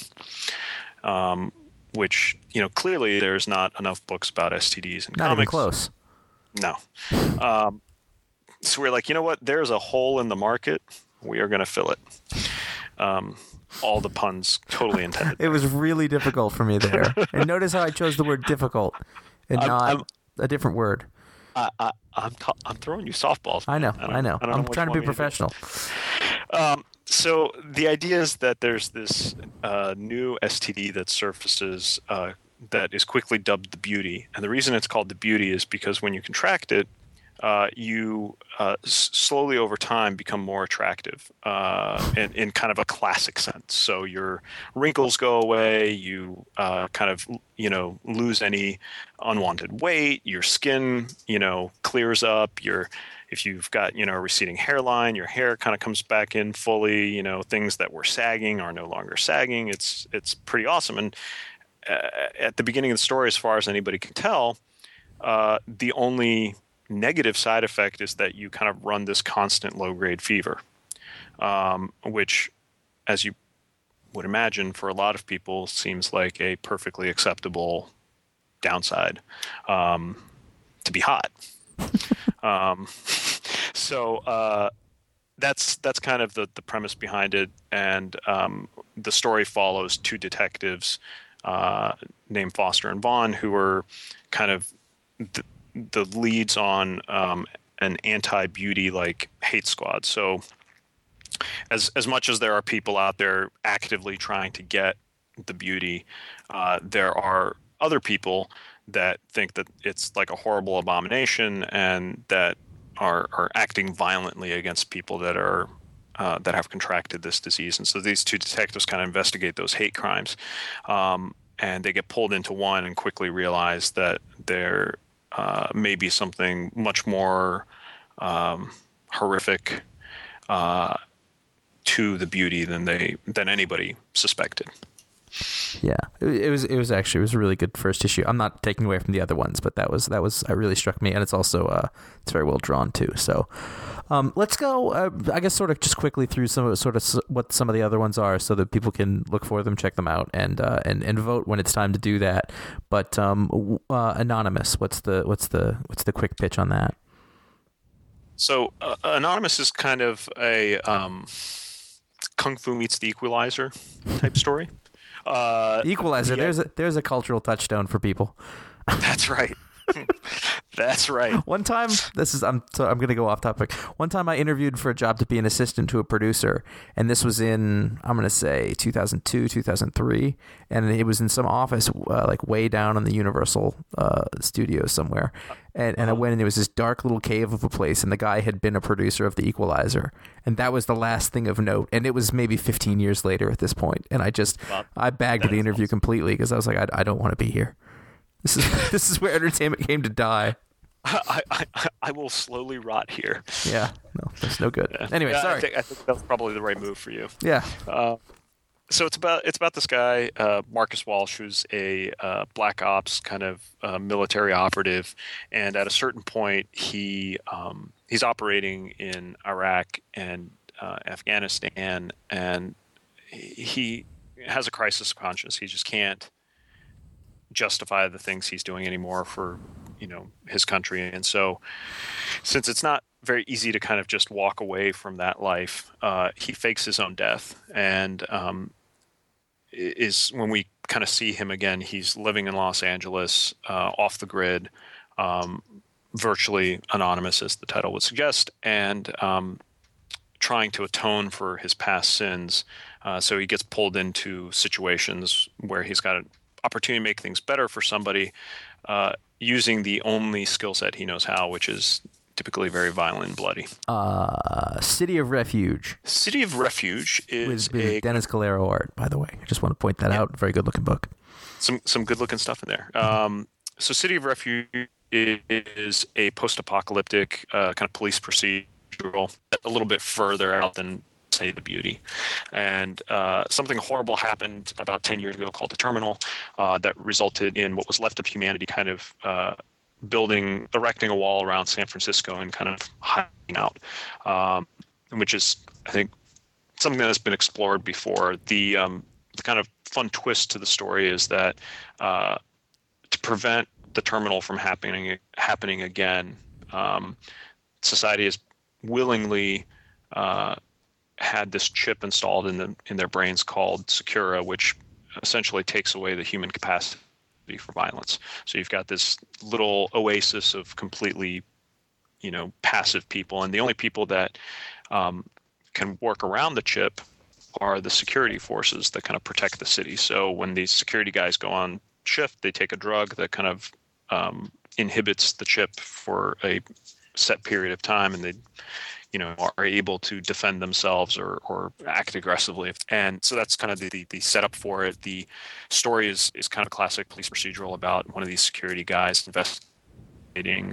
um, which, you know, clearly there's not enough books about S T Ds in Not comics. even close. No. Um, so we're like, you know what? There's a hole in the market. We are going to fill it. Um, all the puns totally intended. It was really difficult for me there. And notice how I chose the word difficult and I'm- not I'm- a different word. I, I, I'm t- I'm throwing you softballs. I know, man. don't- I know. I don't I'm what trying you to be want me do. professional. Um, so the idea is that there's this uh, new S T D that surfaces uh, that is quickly dubbed the Beauty, and the reason it's called the Beauty is because when you contract it, uh, you uh, s- slowly over time become more attractive uh, in, in kind of a classic sense. So your wrinkles go away, you uh, kind of you know lose any unwanted weight, your skin you know clears up, your if you've got you know a receding hairline, your hair kind of comes back in fully. You know things that were sagging are no longer sagging. It's it's pretty awesome. And uh, at the beginning of the story, as far as anybody can tell, uh, the only negative side effect is that you kind of run this constant low grade fever, um, which, as you would imagine, for a lot of people, seems like a perfectly acceptable downside um, to be hot. um, so uh, that's that's kind of the, the premise behind it, and um, the story follows two detectives uh, named Foster and Vaughn, who are kind of the, the leads on um, an anti-beauty like hate squad. So as as much as there are people out there actively trying to get the beauty, uh, there are other people that think that it's like a horrible abomination and that are are acting violently against people that are uh, that have contracted this disease. And so these two detectives kind of investigate those hate crimes, um, and they get pulled into one and quickly realize that there uh, may be something much more um, horrific uh, to the beauty than they than anybody suspected. Yeah, it, it was it was actually it was a really good first issue. I'm not taking away from the other ones, but that was that was that really struck me, and it's also uh, it's very well drawn too. So um, let's go. Uh, I guess sort of just quickly through some of sort of s- what some of the other ones are, so that people can look for them, check them out, and uh, and and vote when it's time to do that. But um, uh, Anonymous, what's the what's the what's the quick pitch on that? So uh, Anonymous is kind of a um, Kung Fu meets the Equalizer type story. Uh, Equalizer. yeah. There's a there's a cultural touchstone for people. That's right. That's right. One time, this is I'm so I'm going to go off topic. One time, I interviewed for a job to be an assistant to a producer, and this was in I'm going to say two thousand two, two thousand three, and it was in some office uh, like way down in the Universal uh, Studios somewhere, and and I went and it was this dark little cave of a place, and the guy had been a producer of The Equalizer, and that was the last thing of note, and it was maybe fifteen years later at this point, and I just Wow. I bagged That the is interview awesome. completely because I was like I, I don't want to be here. This is this is where entertainment came to die. I, I, I will slowly rot here. Yeah, no, that's no good. Anyway, Yeah, sorry. I think, I think that was probably the right move for you. yeah, Uh, so it's about it's about this guy uh, Marcus Walsh, who's a uh, black ops kind of uh, military operative, and at a certain point he um, he's operating in Iraq and uh, Afghanistan, and he has a crisis of conscience. He just can't justify the things he's doing anymore for you know his country, and so since it's not very easy to kind of just walk away from that life, uh, he fakes his own death, and um, is when we kind of see him again, he's living in Los Angeles, uh, off the grid, um, virtually anonymous, as the title would suggest, and um, trying to atone for his past sins. Uh, so he gets pulled into situations where he's got to opportunity to make things better for somebody uh, using the only skill set he knows how, which is typically very violent and bloody. Uh, City of Refuge. City of Refuge is with, with a Dennis Calero art, by the way. I just want to point that yeah. out. Very good looking book. Some some good looking stuff in there. Um, so City of Refuge is a post-apocalyptic uh, kind of police procedural, a little bit further out than, say, The Beauty. And uh, something horrible happened about ten years ago called The Terminal uh, that resulted in what was left of humanity kind of uh, building, erecting a wall around San Francisco and kind of hiding out, um, which is, I think, something that has been explored before. The, um, the kind of fun twist to the story is that uh, to prevent the terminal from happening happening again, um, society has willingly uh, had this chip installed in the in their brains called Secura, which essentially takes away the human capacity for violence. So you've got this little oasis of completely, you know, passive people, and the only people that um, can work around the chip are the security forces that kind of protect the city. So when these security guys go on shift, they take a drug that kind of um, inhibits the chip for a set period of time, and they, you know, are able to defend themselves or, or act aggressively. And so that's kind of the, the, the setup for it. The story is, is kind of a classic police procedural about one of these security guys investigating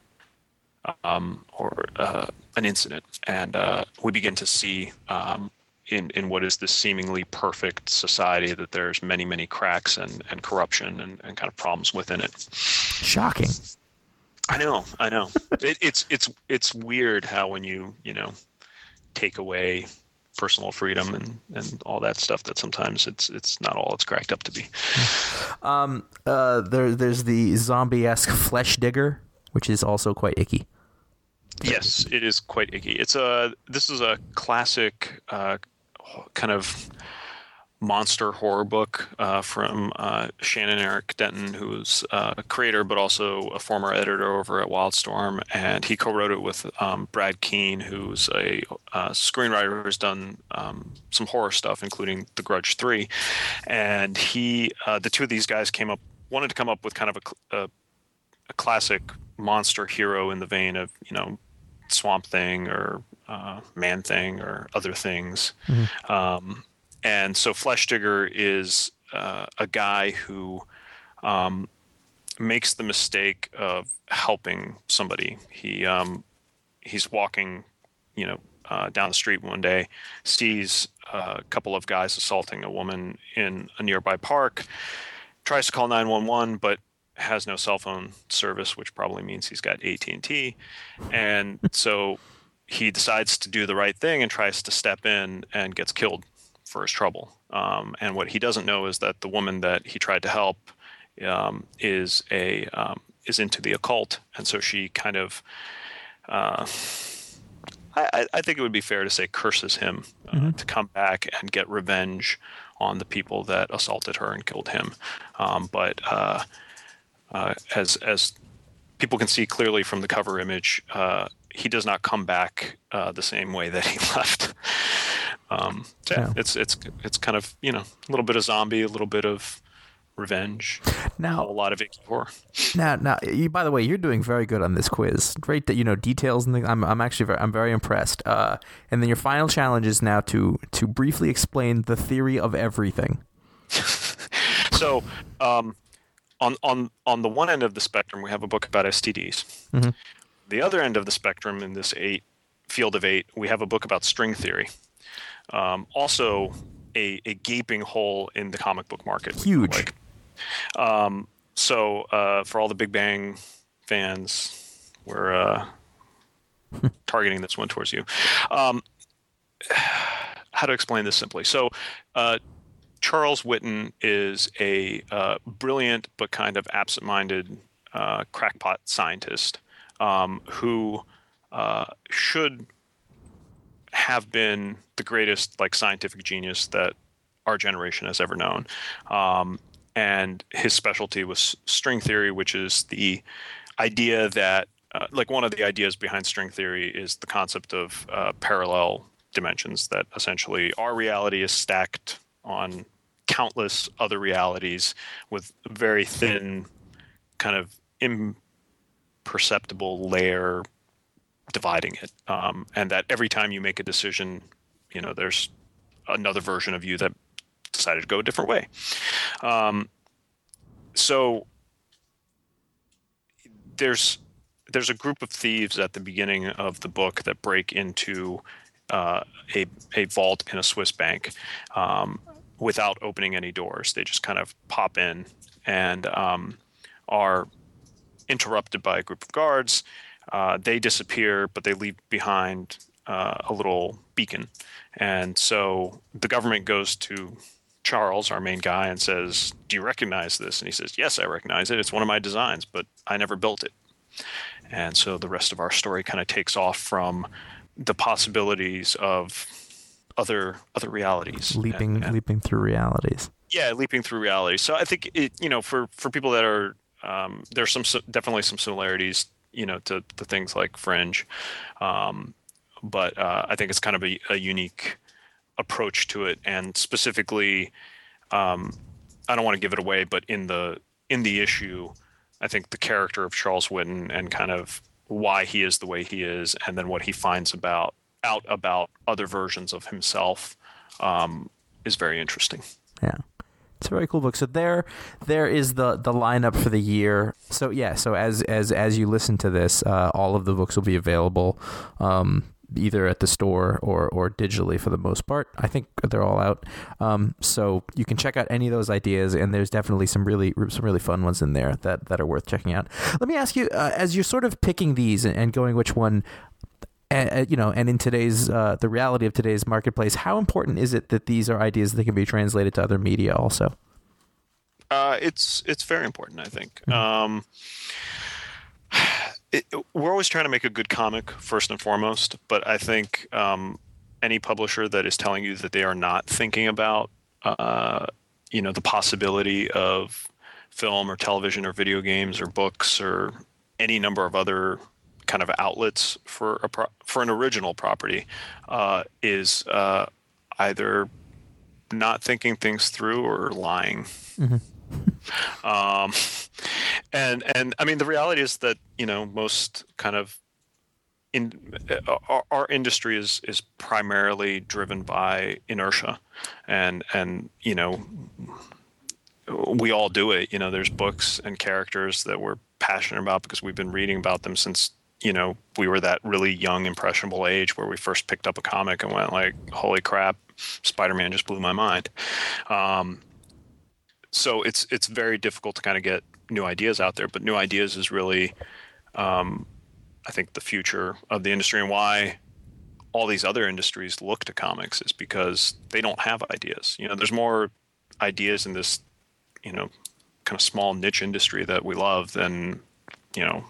um, or uh, an incident. And uh, we begin to see um, in, in what is this seemingly perfect society that there's many, many cracks and, and corruption and, and kind of problems within it. Shocking. I know, I know. It, it's it's it's weird how when you you know take away personal freedom and, and all that stuff, that sometimes it's it's not all it's cracked up to be. Um, uh, there there's the zombie-esque Flesh Digger, which is also quite icky. Yes, it is quite icky. It's a this is a classic uh, kind of monster horror book uh, from uh, Shannon Eric Denton, who's uh, a creator but also a former editor over at Wildstorm, and he co-wrote it with um, Brad Keane, who's a uh, screenwriter who's done um, some horror stuff, including The Grudge three. And he, uh, the two of these guys came up, wanted to come up with kind of a, a, a classic monster hero in the vein of, you know, Swamp Thing or uh, Man Thing or other things. Mm-hmm. Um, And so Flesh Digger is uh, a guy who um, makes the mistake of helping somebody. He um, he's walking, you know, uh, down the street one day, sees a couple of guys assaulting a woman in a nearby park, tries to call nine one one, but has no cell phone service, which probably means he's got A T and T, and so he decides to do the right thing and tries to step in and gets killed for his trouble. Um, and what he doesn't know is that the woman that he tried to help um, is a um, is into the occult, and so she kind of, uh, I, I think it would be fair to say, curses him uh, mm-hmm. to come back and get revenge on the people that assaulted her and killed him. Um, but uh, uh, as as people can see clearly from the cover image, uh, he does not come back uh, the same way that he left. Um, so yeah, it's it's it's kind of, you know, a little bit of zombie, a little bit of revenge. Now, a lot of icky horror. Now, now, you, by the way, you're doing very good on this quiz. Great that you know details, and I'm I'm actually very, I'm very impressed. Uh, and then your final challenge is now to to briefly explain the theory of everything. So, um, on on on the one end of the spectrum, we have a book about S T Ds. Mm-hmm. The other end of the spectrum, in this eight field of eight, we have a book about string theory. Um, also, a, a gaping hole in the comic book market. Huge. Like, um, so, uh, for all the Big Bang fans, we're uh, targeting this one towards you. Um, how to explain this simply? So, uh, Charles Witten is a uh, brilliant but kind of absent-minded uh, crackpot scientist um, who uh, should have been the greatest like scientific genius that our generation has ever known. Um, and his specialty was string theory, which is the idea that uh, like one of the ideas behind string theory is the concept of uh, parallel dimensions, that essentially our reality is stacked on countless other realities with very thin, kind of imperceptible layer dividing it, um, and that every time you make a decision, you know, there's another version of you that decided to go a different way. Um, so there's there's a group of thieves at the beginning of the book that break into uh, a a vault in a Swiss bank um, without opening any doors. They just kind of pop in and um, are interrupted by a group of guards. Uh, they disappear, but they leave behind uh, a little beacon. And so the government goes to Charles, our main guy, and says, "Do you recognize this?" And he says, "Yes, I recognize it. It's one of my designs, but I never built it." And so the rest of our story kind of takes off from the possibilities of other other realities. Leaping and, and, leaping through realities. Yeah, leaping through reality. So I think it, you know, for, for people that are, um, there's some definitely some similarities, you know, to, to things like Fringe. Um, but uh, I think it's kind of a, a unique approach to it. And specifically, um, I don't want to give it away, but in the in the issue, I think the character of Charles Witten and kind of why he is the way he is, and then what he finds about out about other versions of himself um, is very interesting. Yeah. It's a very cool book. So there, there is the, the lineup for the year. So yeah, so as as as you listen to this, uh, all of the books will be available, um, either at the store or or digitally for the most part. I think they're all out. Um, so you can check out any of those ideas, and there's definitely some really some really fun ones in there that that are worth checking out. Let me ask you, uh, as you're sort of picking these and, and going which one. Uh, you know, and in today's uh, the reality of today's marketplace, how important is it that these are ideas that can be translated to other media also? Uh, it's it's very important, I think. Mm-hmm. Um, it, we're always trying to make a good comic first and foremost, but I think um, any publisher that is telling you that they are not thinking about, uh, you know, the possibility of film or television or video games or books or any number of other kind of outlets for a pro- for an original property uh, is uh, either not thinking things through or lying. Mm-hmm. um, and and I mean the reality is that you know most kind of in uh, our, our industry is is primarily driven by inertia, and and you know we all do it. You know, there's books and characters that we're passionate about because we've been reading about them since. You know, we were that really young, impressionable age where we first picked up a comic and went like, holy crap, Spider-Man just blew my mind. Um, so it's it's very difficult to kind of get new ideas out there, but new ideas is really, um, I think, the future of the industry, and why all these other industries look to comics is because they don't have ideas. You know, there's more ideas in this, you know, kind of small niche industry that we love than, you know,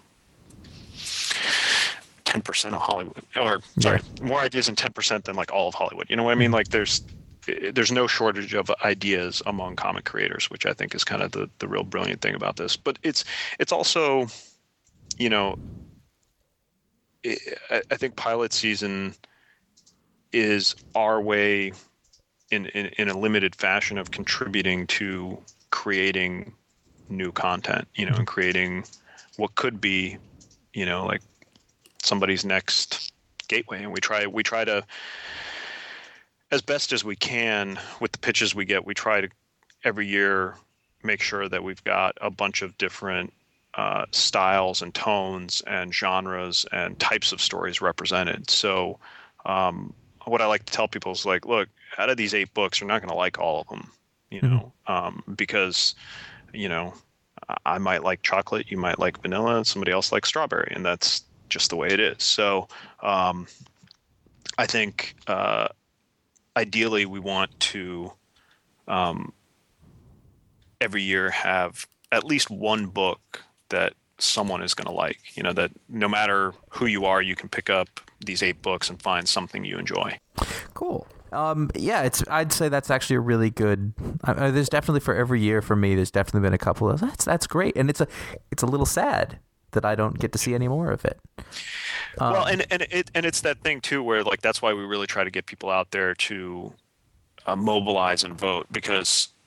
ten percent of Hollywood, or sorry, yeah. more ideas than ten percent than like all of Hollywood. You know what I mean? Like there's there's no shortage of ideas among comic creators, which I think is kind of the, the real brilliant thing about this. But it's it's also, you know, it, I, I think pilot season is our way in, in, in a limited fashion of contributing to creating new content, you know, and creating what could be, you know, like somebody's next gateway. And we try we try to, as best as we can with the pitches we get, we try to every year make sure that we've got a bunch of different uh, styles and tones and genres and types of stories represented. So um, what I like to tell people is like, look, out of these eight books, you're not going to like all of them, you know, mm-hmm. um, because, you know, I might like chocolate, you might like vanilla, and somebody else likes strawberry, and that's just the way it is. So um, I think uh, ideally we want to um, every year have at least one book that someone is going to like, you know, that no matter who you are, you can pick up these eight books and find something you enjoy. Cool. Um, yeah, it's. I'd say that's actually a really good. Uh, there's definitely for every year for me. There's definitely been a couple of that's that's great, and it's a it's a little sad that I don't get to see any more of it. Um, well, and and it and it's that thing too, where like that's why we really try to get people out there to uh, mobilize and vote, because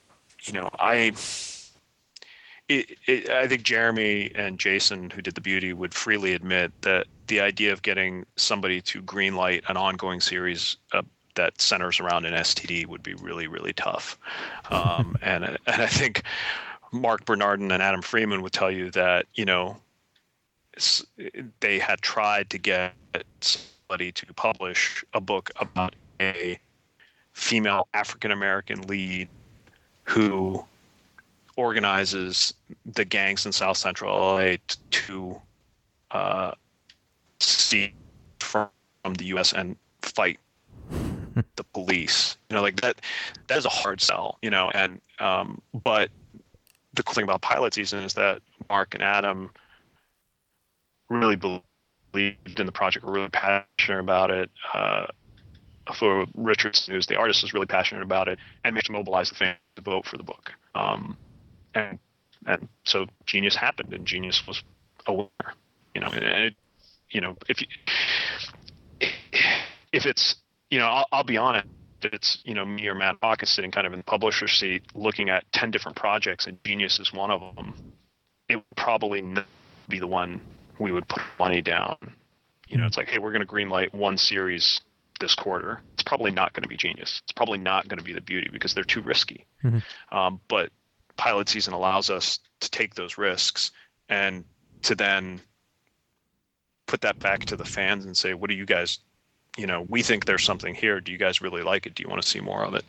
you know, I. It, it, I think Jeremy and Jason, who did the beauty, would freely admit that the idea of getting somebody to greenlight an ongoing series uh, that centers around an S T D would be really, really tough. Um, and and I think Mark Bernardin and Adam Freeman would tell you that, you know, they had tried to get somebody to publish a book about a female African American lead who organizes the gangs in South Central L A to uh, see from the U S and fight the police. You know, like that. That is a hard sell. You know, and um, but the cool thing about pilot season is that Mark and Adam really believed in the project, were really passionate about it. Uh, for Richardson, who's the artist, was really passionate about it and managed to mobilize the fans to vote for the book. Um, And and so Genius happened, and Genius was a winner, you know. And, and it, you know, if you, if it's, you know, I'll, I'll be honest, if it's, you know, me or Matt Hawk is sitting kind of in the publisher's seat, looking at ten different projects, and Genius is one of them, it would probably not be the one we would put money down. You know, it's like, hey, we're going to greenlight one series this quarter. It's probably not going to be Genius. It's probably not going to be The Beauty because they're too risky. Mm-hmm. Um, but pilot season allows us to take those risks and to then put that back to the fans and say, what do you guys, you know, we think there's something here. Do you guys really like it? Do you want to see more of it?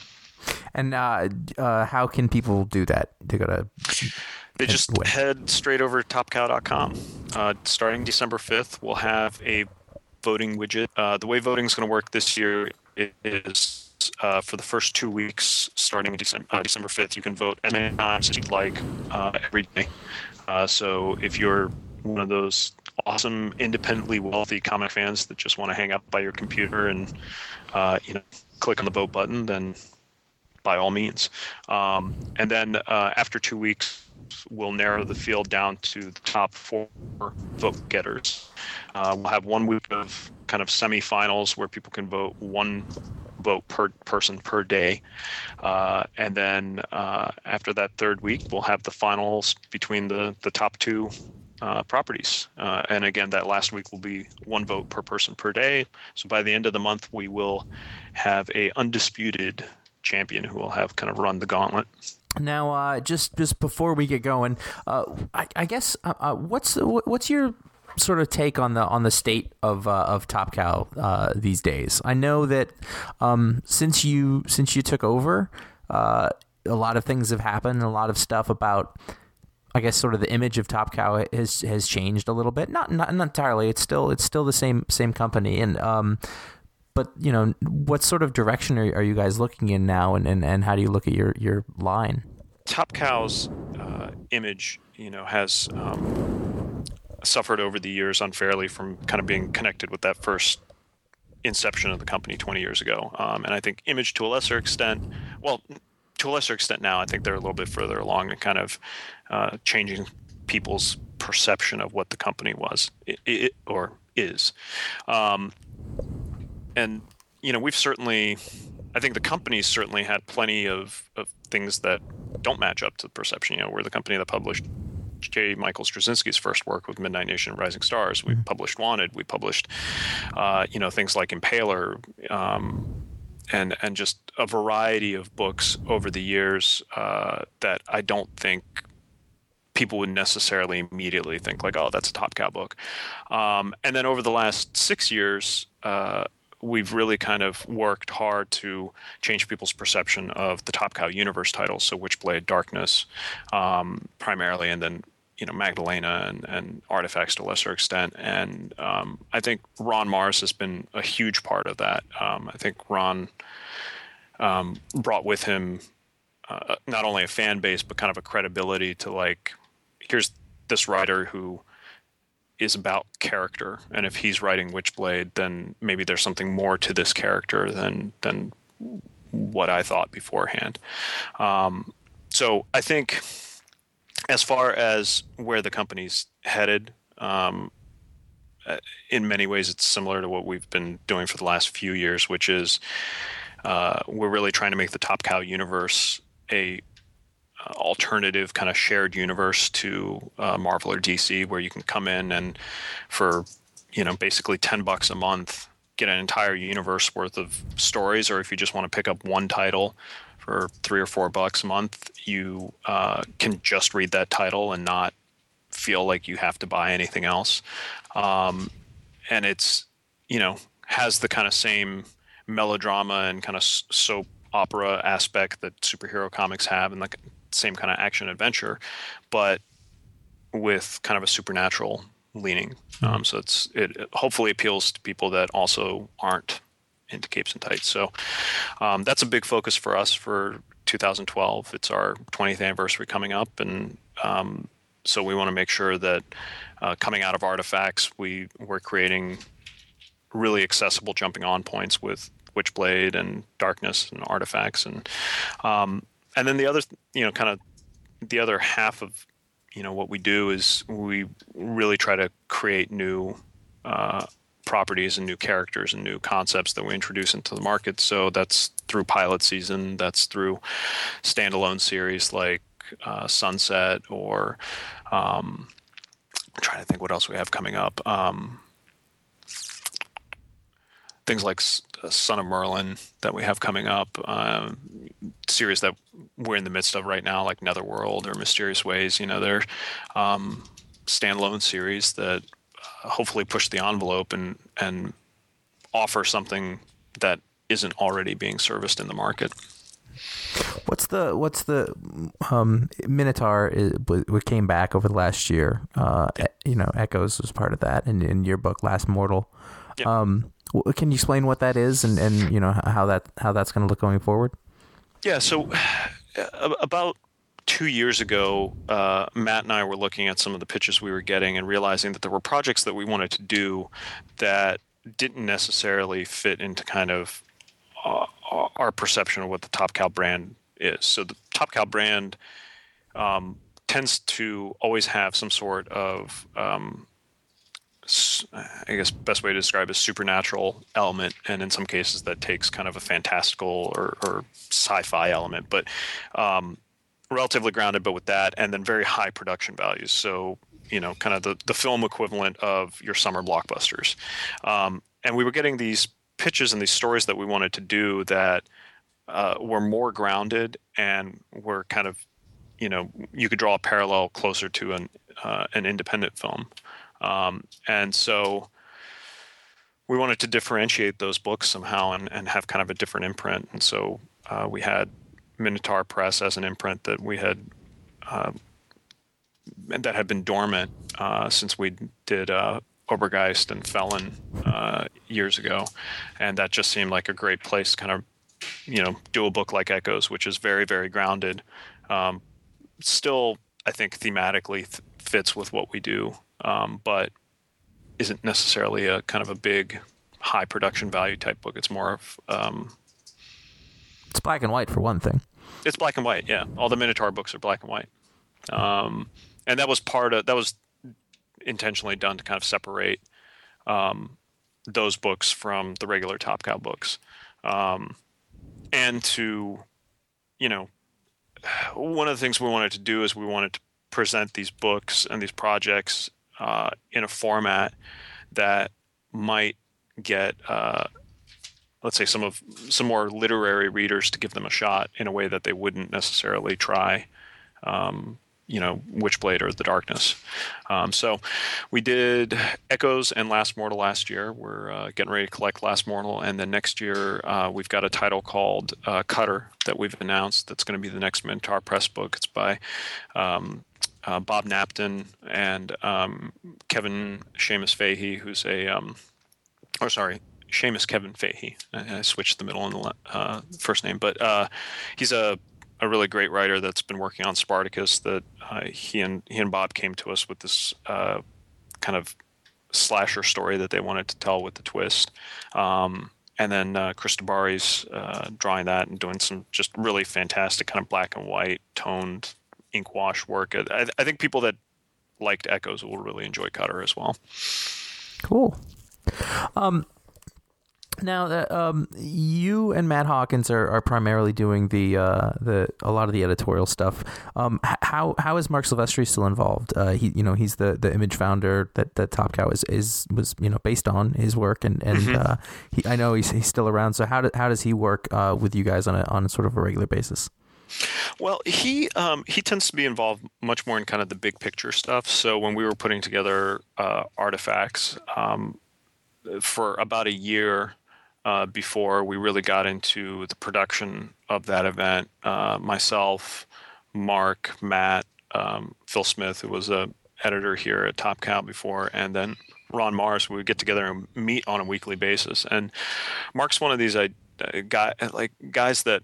And uh, uh, how can people do that? They gotta they just away. head straight over to top cow dot com. Uh, starting December fifth, we'll have a voting widget. Uh, the way voting is going to work this year is Uh, for the first two weeks, starting December, uh, December fifth, you can vote as many times as you'd like uh, every day. Uh, so if you're one of those awesome, independently wealthy comic fans that just want to hang out by your computer and uh, you know, click on the vote button, then by all means. Um, and then uh, after two weeks, we'll narrow the field down to the top four vote getters. Uh, we'll have one week of kind of semifinals where people can vote one vote per person per day. Uh, and then uh, after that third week, we'll have the finals between the, the top two uh, properties. Uh, and again, that last week will be one vote per person per day. So by the end of the month, we will have a undisputed champion who will have kind of run the gauntlet. Now, uh, just just before we get going, uh, I, I guess uh, uh, what's what's your sort of take on the on the state of uh, of Top Cow uh, these days? I know that um, since you since you took over, uh, a lot of things have happened. A lot of stuff about, I guess, sort of the image of Top Cow has has changed a little bit. Not not, not entirely. It's still it's still the same same company. And um, but you know, what sort of direction are, are you guys looking in now? And, and, and how do you look at your, your line? Top Cow's uh, image, you know, has um, suffered over the years unfairly from kind of being connected with that first inception of the company twenty years ago. Um, and I think image, to a lesser extent, well, to a lesser extent now, I think they're a little bit further along in kind of uh, changing people's perception of what the company was it, it, or is. Um, and, you know, we've certainly, I think the company's certainly had plenty of, of things that don't match up to the perception. You know, we're the company that published J. Michael Straczynski's first work with Midnight Nation and Rising Stars. We mm-hmm. published Wanted. We published, uh, you know, things like Impaler, um, and and just a variety of books over the years uh, that I don't think people would necessarily immediately think like, oh, that's a Top Cow book. Um, and then over the last six years, uh, we've really kind of worked hard to change people's perception of the Top Cow universe titles. So Witchblade, Darkness, um, primarily, and then, you know, Magdalena and, and Artifacts to a lesser extent. And um, I think Ron Marz has been a huge part of that. Um, I think Ron um, brought with him uh, not only a fan base, but kind of a credibility to, like, here's this writer who is about character, and if he's writing Witchblade, then maybe there's something more to this character than than what I thought beforehand. Um, so I think as far as where the company's headed, um, in many ways it's similar to what we've been doing for the last few years, which is uh, we're really trying to make the Top Cow universe a uh, alternative kind of shared universe to uh, Marvel or D C, where you can come in and for, you know, basically ten bucks a month, get an entire universe worth of stories. Or if you just want to pick up one title for three or four bucks a month, you uh, can just read that title and not feel like you have to buy anything else. Um, and it's, you know, has the kind of same melodrama and kind of soap opera aspect that superhero comics have, and the same kind of action adventure, but with kind of a supernatural leaning. Um, so it's it, it hopefully appeals to people that also aren't into capes and tights. So um, that's a big focus for us for two thousand twelve. It's our twentieth anniversary coming up, and um, so we want to make sure that uh, coming out of Artifacts, we we're creating really accessible jumping on points with Witchblade and Darkness and Artifacts, and um, and then the other, you know, kind of the other half of, you know, what we do is we really try to create new uh, properties and new characters and new concepts that we introduce into the market. So that's through pilot season, that's through standalone series like uh, Sunset, or um, I'm trying to think what else we have coming up. Um, things like Son of Merlin that we have coming up, um, series that we're in the midst of right now, like Netherworld or Mysterious Ways. You know, they're um, standalone series that uh, hopefully push the envelope and and offer something that isn't already being serviced in the market. What's the what's the um, Minotaur is, what came back over the last year? Uh, you know, Echoes was part of that, and in your book, Last Mortal. Yep. Um, can you explain what that is, and, and you know how that how that's going to look going forward? Yeah. So uh, about two years ago, uh, Matt and I were looking at some of the pitches we were getting and realizing that there were projects that we wanted to do that didn't necessarily fit into kind of uh, our perception of what the Top Cow brand is. So the Top Cow brand um, tends to always have some sort of um, I guess best way to describe is supernatural element, and in some cases that takes kind of a fantastical or, or sci-fi element, but um, relatively grounded, but with that, and then very high production values. So, you know, kind of the, the film equivalent of your summer blockbusters. Um, and we were getting these pitches and these stories that we wanted to do that uh, were more grounded and were kind of, you know, you could draw a parallel closer to an uh, an independent film. Um, and so we wanted to differentiate those books somehow and, and have kind of a different imprint. And so uh, we had Minotaur Press as an imprint that we had uh, that had been dormant uh, since we did uh, Obergeist and Felon uh, years ago, and that just seemed like a great place to kind of, you know, do a book like Echoes, which is very, very grounded. Um, still, I think thematically th- fits with what we do. Um, but isn't necessarily a kind of a big high production value type book. It's more of um, it's black and white for one thing. It's black and white, yeah. All the Minotaur books are black and white, um, and that was part of that was intentionally done to kind of separate um, those books from the regular Top Cow books, um, and to, you know, one of the things we wanted to do is we wanted to present these books and these projects Uh, in a format that might get, uh, let's say, some of some more literary readers to give them a shot in a way that they wouldn't necessarily try, um, you know, Witchblade or The Darkness. Um, so we did Echoes and Last Mortal last year. We're uh, getting ready to collect Last Mortal, and then next year uh, we've got a title called uh, Cutter that we've announced. That's going to be the next Minotaur Press book. It's by Um, Uh, Bob Napton and um, Kevin Seamus Fahey, who's a, um, or sorry, Seamus Kevin Fahey. I, I switched the middle and the uh, first name, but uh, he's a, a really great writer that's been working on Spartacus. That uh, he and he and Bob came to us with this uh, kind of slasher story that they wanted to tell with the twist. Um, and then uh, Chris Tabari's uh, drawing that and doing some just really fantastic kind of black and white toned ink wash work. I, I think people that liked Echoes will really enjoy Cutter as well. Cool. Um, Now, uh, um, you and Matt Hawkins are, are primarily doing the uh, the a lot of the editorial stuff. Um, how how is Marc Silvestri still involved? Uh, he you know he's the, the image founder that, that Top Cow is, is was you know based on his work, and and mm-hmm. uh, he, I know he's he's still around. So how do, how does he work uh, with you guys on a on sort of a regular basis? Well, he um, he tends to be involved much more in kind of the big picture stuff. So when we were putting together uh, artifacts um, for about a year. Uh, before we really got into the production of that event, uh, myself, Mark, Matt, um, Phil Smith, who was a editor here at Top Cow before, and then Ron Mars, we would get together and meet on a weekly basis. And Mark's one of these uh, guy, like guys that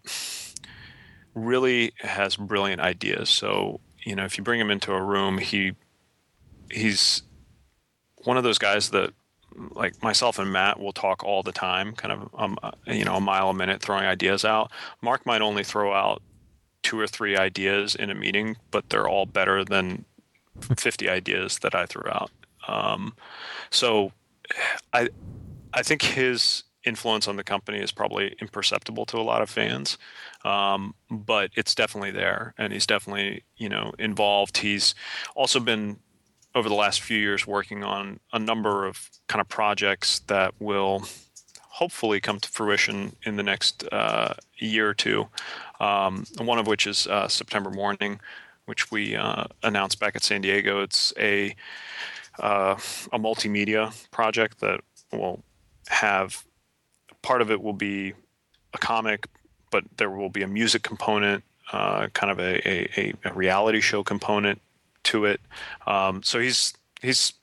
really has brilliant ideas. So you know, if you bring him into a room, he he's one of those guys that. Like myself and Matt will talk all the time, kind of, um, you know, a mile a minute throwing ideas out. Mark might only throw out two or three ideas in a meeting, but they're all better than fifty ideas that I threw out. Um, so I, I think his influence on the company is probably imperceptible to a lot of fans, um, but it's definitely there, and he's definitely, you know, involved. He's also been over the last few years working on a number of kind of projects that will hopefully come to fruition in the next uh, year or two. Um, one of which is uh, September Morning, which we uh, announced back at San Diego. It's a uh, a multimedia project that will have part of it will be a comic, but there will be a music component, uh, kind of a, a, a reality show component to it. Um, so he's he's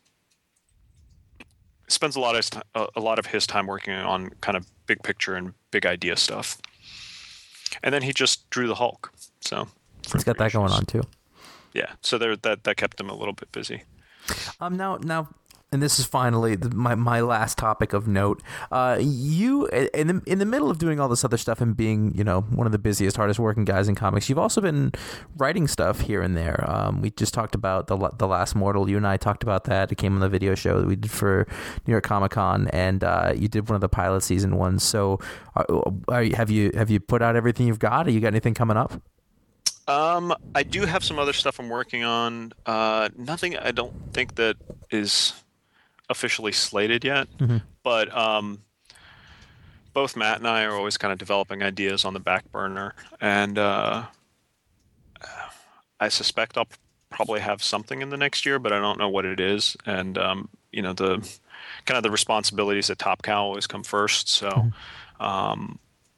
spends a lot of his time, a lot of his time working on kind of big picture and big idea stuff. And then he just drew the Hulk. So he's got that going on too. Yeah. So there that that kept him a little bit busy. Um. Now now. And this is finally the, my my last topic of note. Uh, you in the in the middle of doing all this other stuff and being, you know, one of the busiest, hardest working guys in comics, you've also been writing stuff here and there. Um, we just talked about the the Last Mortal. You and I talked about that. It came on the video show that we did for New York Comic Con, and uh, you did one of the pilot season ones. So, are, are you, have you have you put out everything you've got? Or you got anything coming up? Um, I do have some other stuff I'm working on. Uh, nothing. I don't think that is officially slated yet, mm-hmm. but um, both Matt and I are always kind of developing ideas on the back burner, and uh, I suspect I'll probably have something in the next year, but I don't know what it is. And um, you know, the kind of the responsibilities at Top Cow always come first, so mm-hmm. um,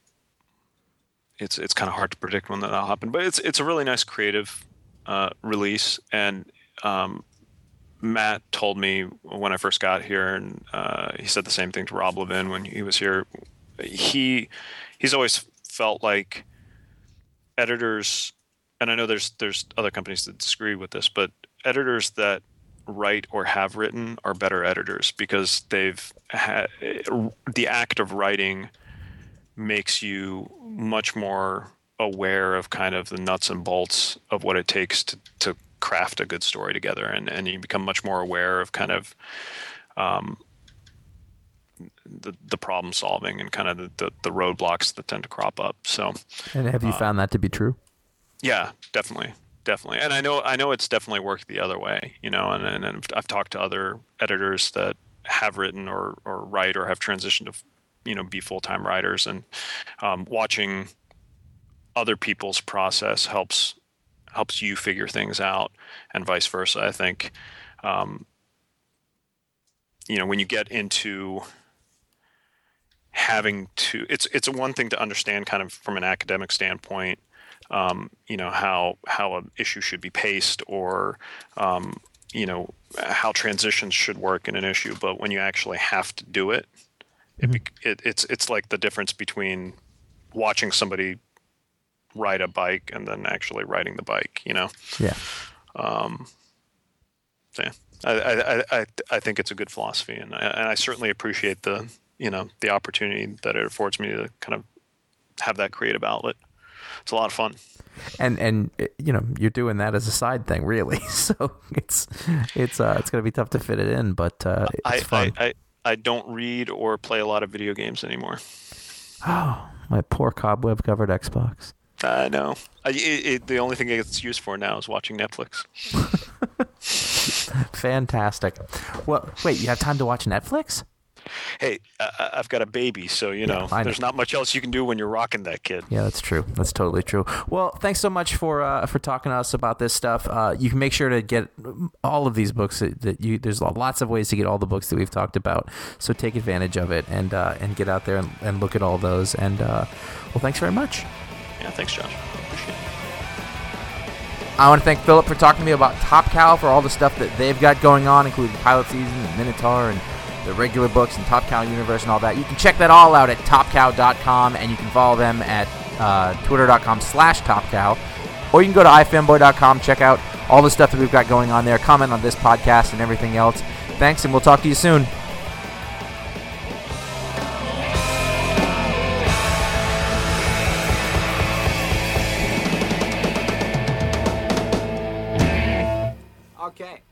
it's it's kind of hard to predict when that'll happen. But it's it's a really nice creative uh, release, and um, Matt told me when I first got here, and uh, he said the same thing to Rob Levin when he was here. He he's always felt like editors, and I know there's there's other companies that disagree with this, but editors that write or have written are better editors because they've had the act of writing makes you much more aware of kind of the nuts and bolts of what it takes to, to craft a good story together, and, and you become much more aware of kind of um, the the problem solving and kind of the, the, the roadblocks that tend to crop up. So, and have you uh, found that to be true? Yeah, definitely, definitely. And I know I know it's definitely worked the other way, you know. And and, and I've talked to other editors that have written or or write or have transitioned to, you know, be full time writers, and um, watching other people's process helps. helps you figure things out, and vice versa. I think, um, you know, when you get into having to, it's it's one thing to understand kind of from an academic standpoint, um, you know, how how an issue should be paced, or um, you know, how transitions should work in an issue. But when you actually have to do it, mm-hmm. it, it it's it's like the difference between watching somebody ride a bike and then actually riding the bike, you know? Yeah. Um, so yeah, I, I, I, I think it's a good philosophy, and I, and I certainly appreciate the, you know, the opportunity that it affords me to kind of have that creative outlet. It's a lot of fun. And, and, you know, you're doing that as a side thing, really. So it's, it's, uh, it's going to be tough to fit it in, but, uh, it's I, fun. I, I, I don't read or play a lot of video games anymore. Oh, my poor cobweb-covered Xbox. I know. I, it, it, the only thing it's used for now is watching Netflix. Fantastic. Well, wait, you have time to watch Netflix? Hey, I, I've got a baby, so, you know, I know. there's not much else you can do when you're rocking that kid. Yeah, that's true. That's totally true. Well, thanks so much for uh, for talking to us about this stuff. Uh, you can make sure to get all of these books that, that you. There's lots of ways to get all the books that we've talked about. So take advantage of it and uh, and get out there and, and look at all those. And uh, well, thanks very much. Yeah, thanks, Josh. Appreciate it. I want to thank Philip for talking to me about Top Cow, for all the stuff that they've got going on, including Pilot Season and Minotaur and the regular books and Top Cow Universe and all that. You can check that all out at top cow dot com, and you can follow them at uh, twitter dot com slash top cow, or you can go to i fanboy dot com, check out all the stuff that we've got going on there, comment on this podcast and everything else. Thanks, and we'll talk to you soon. Okay.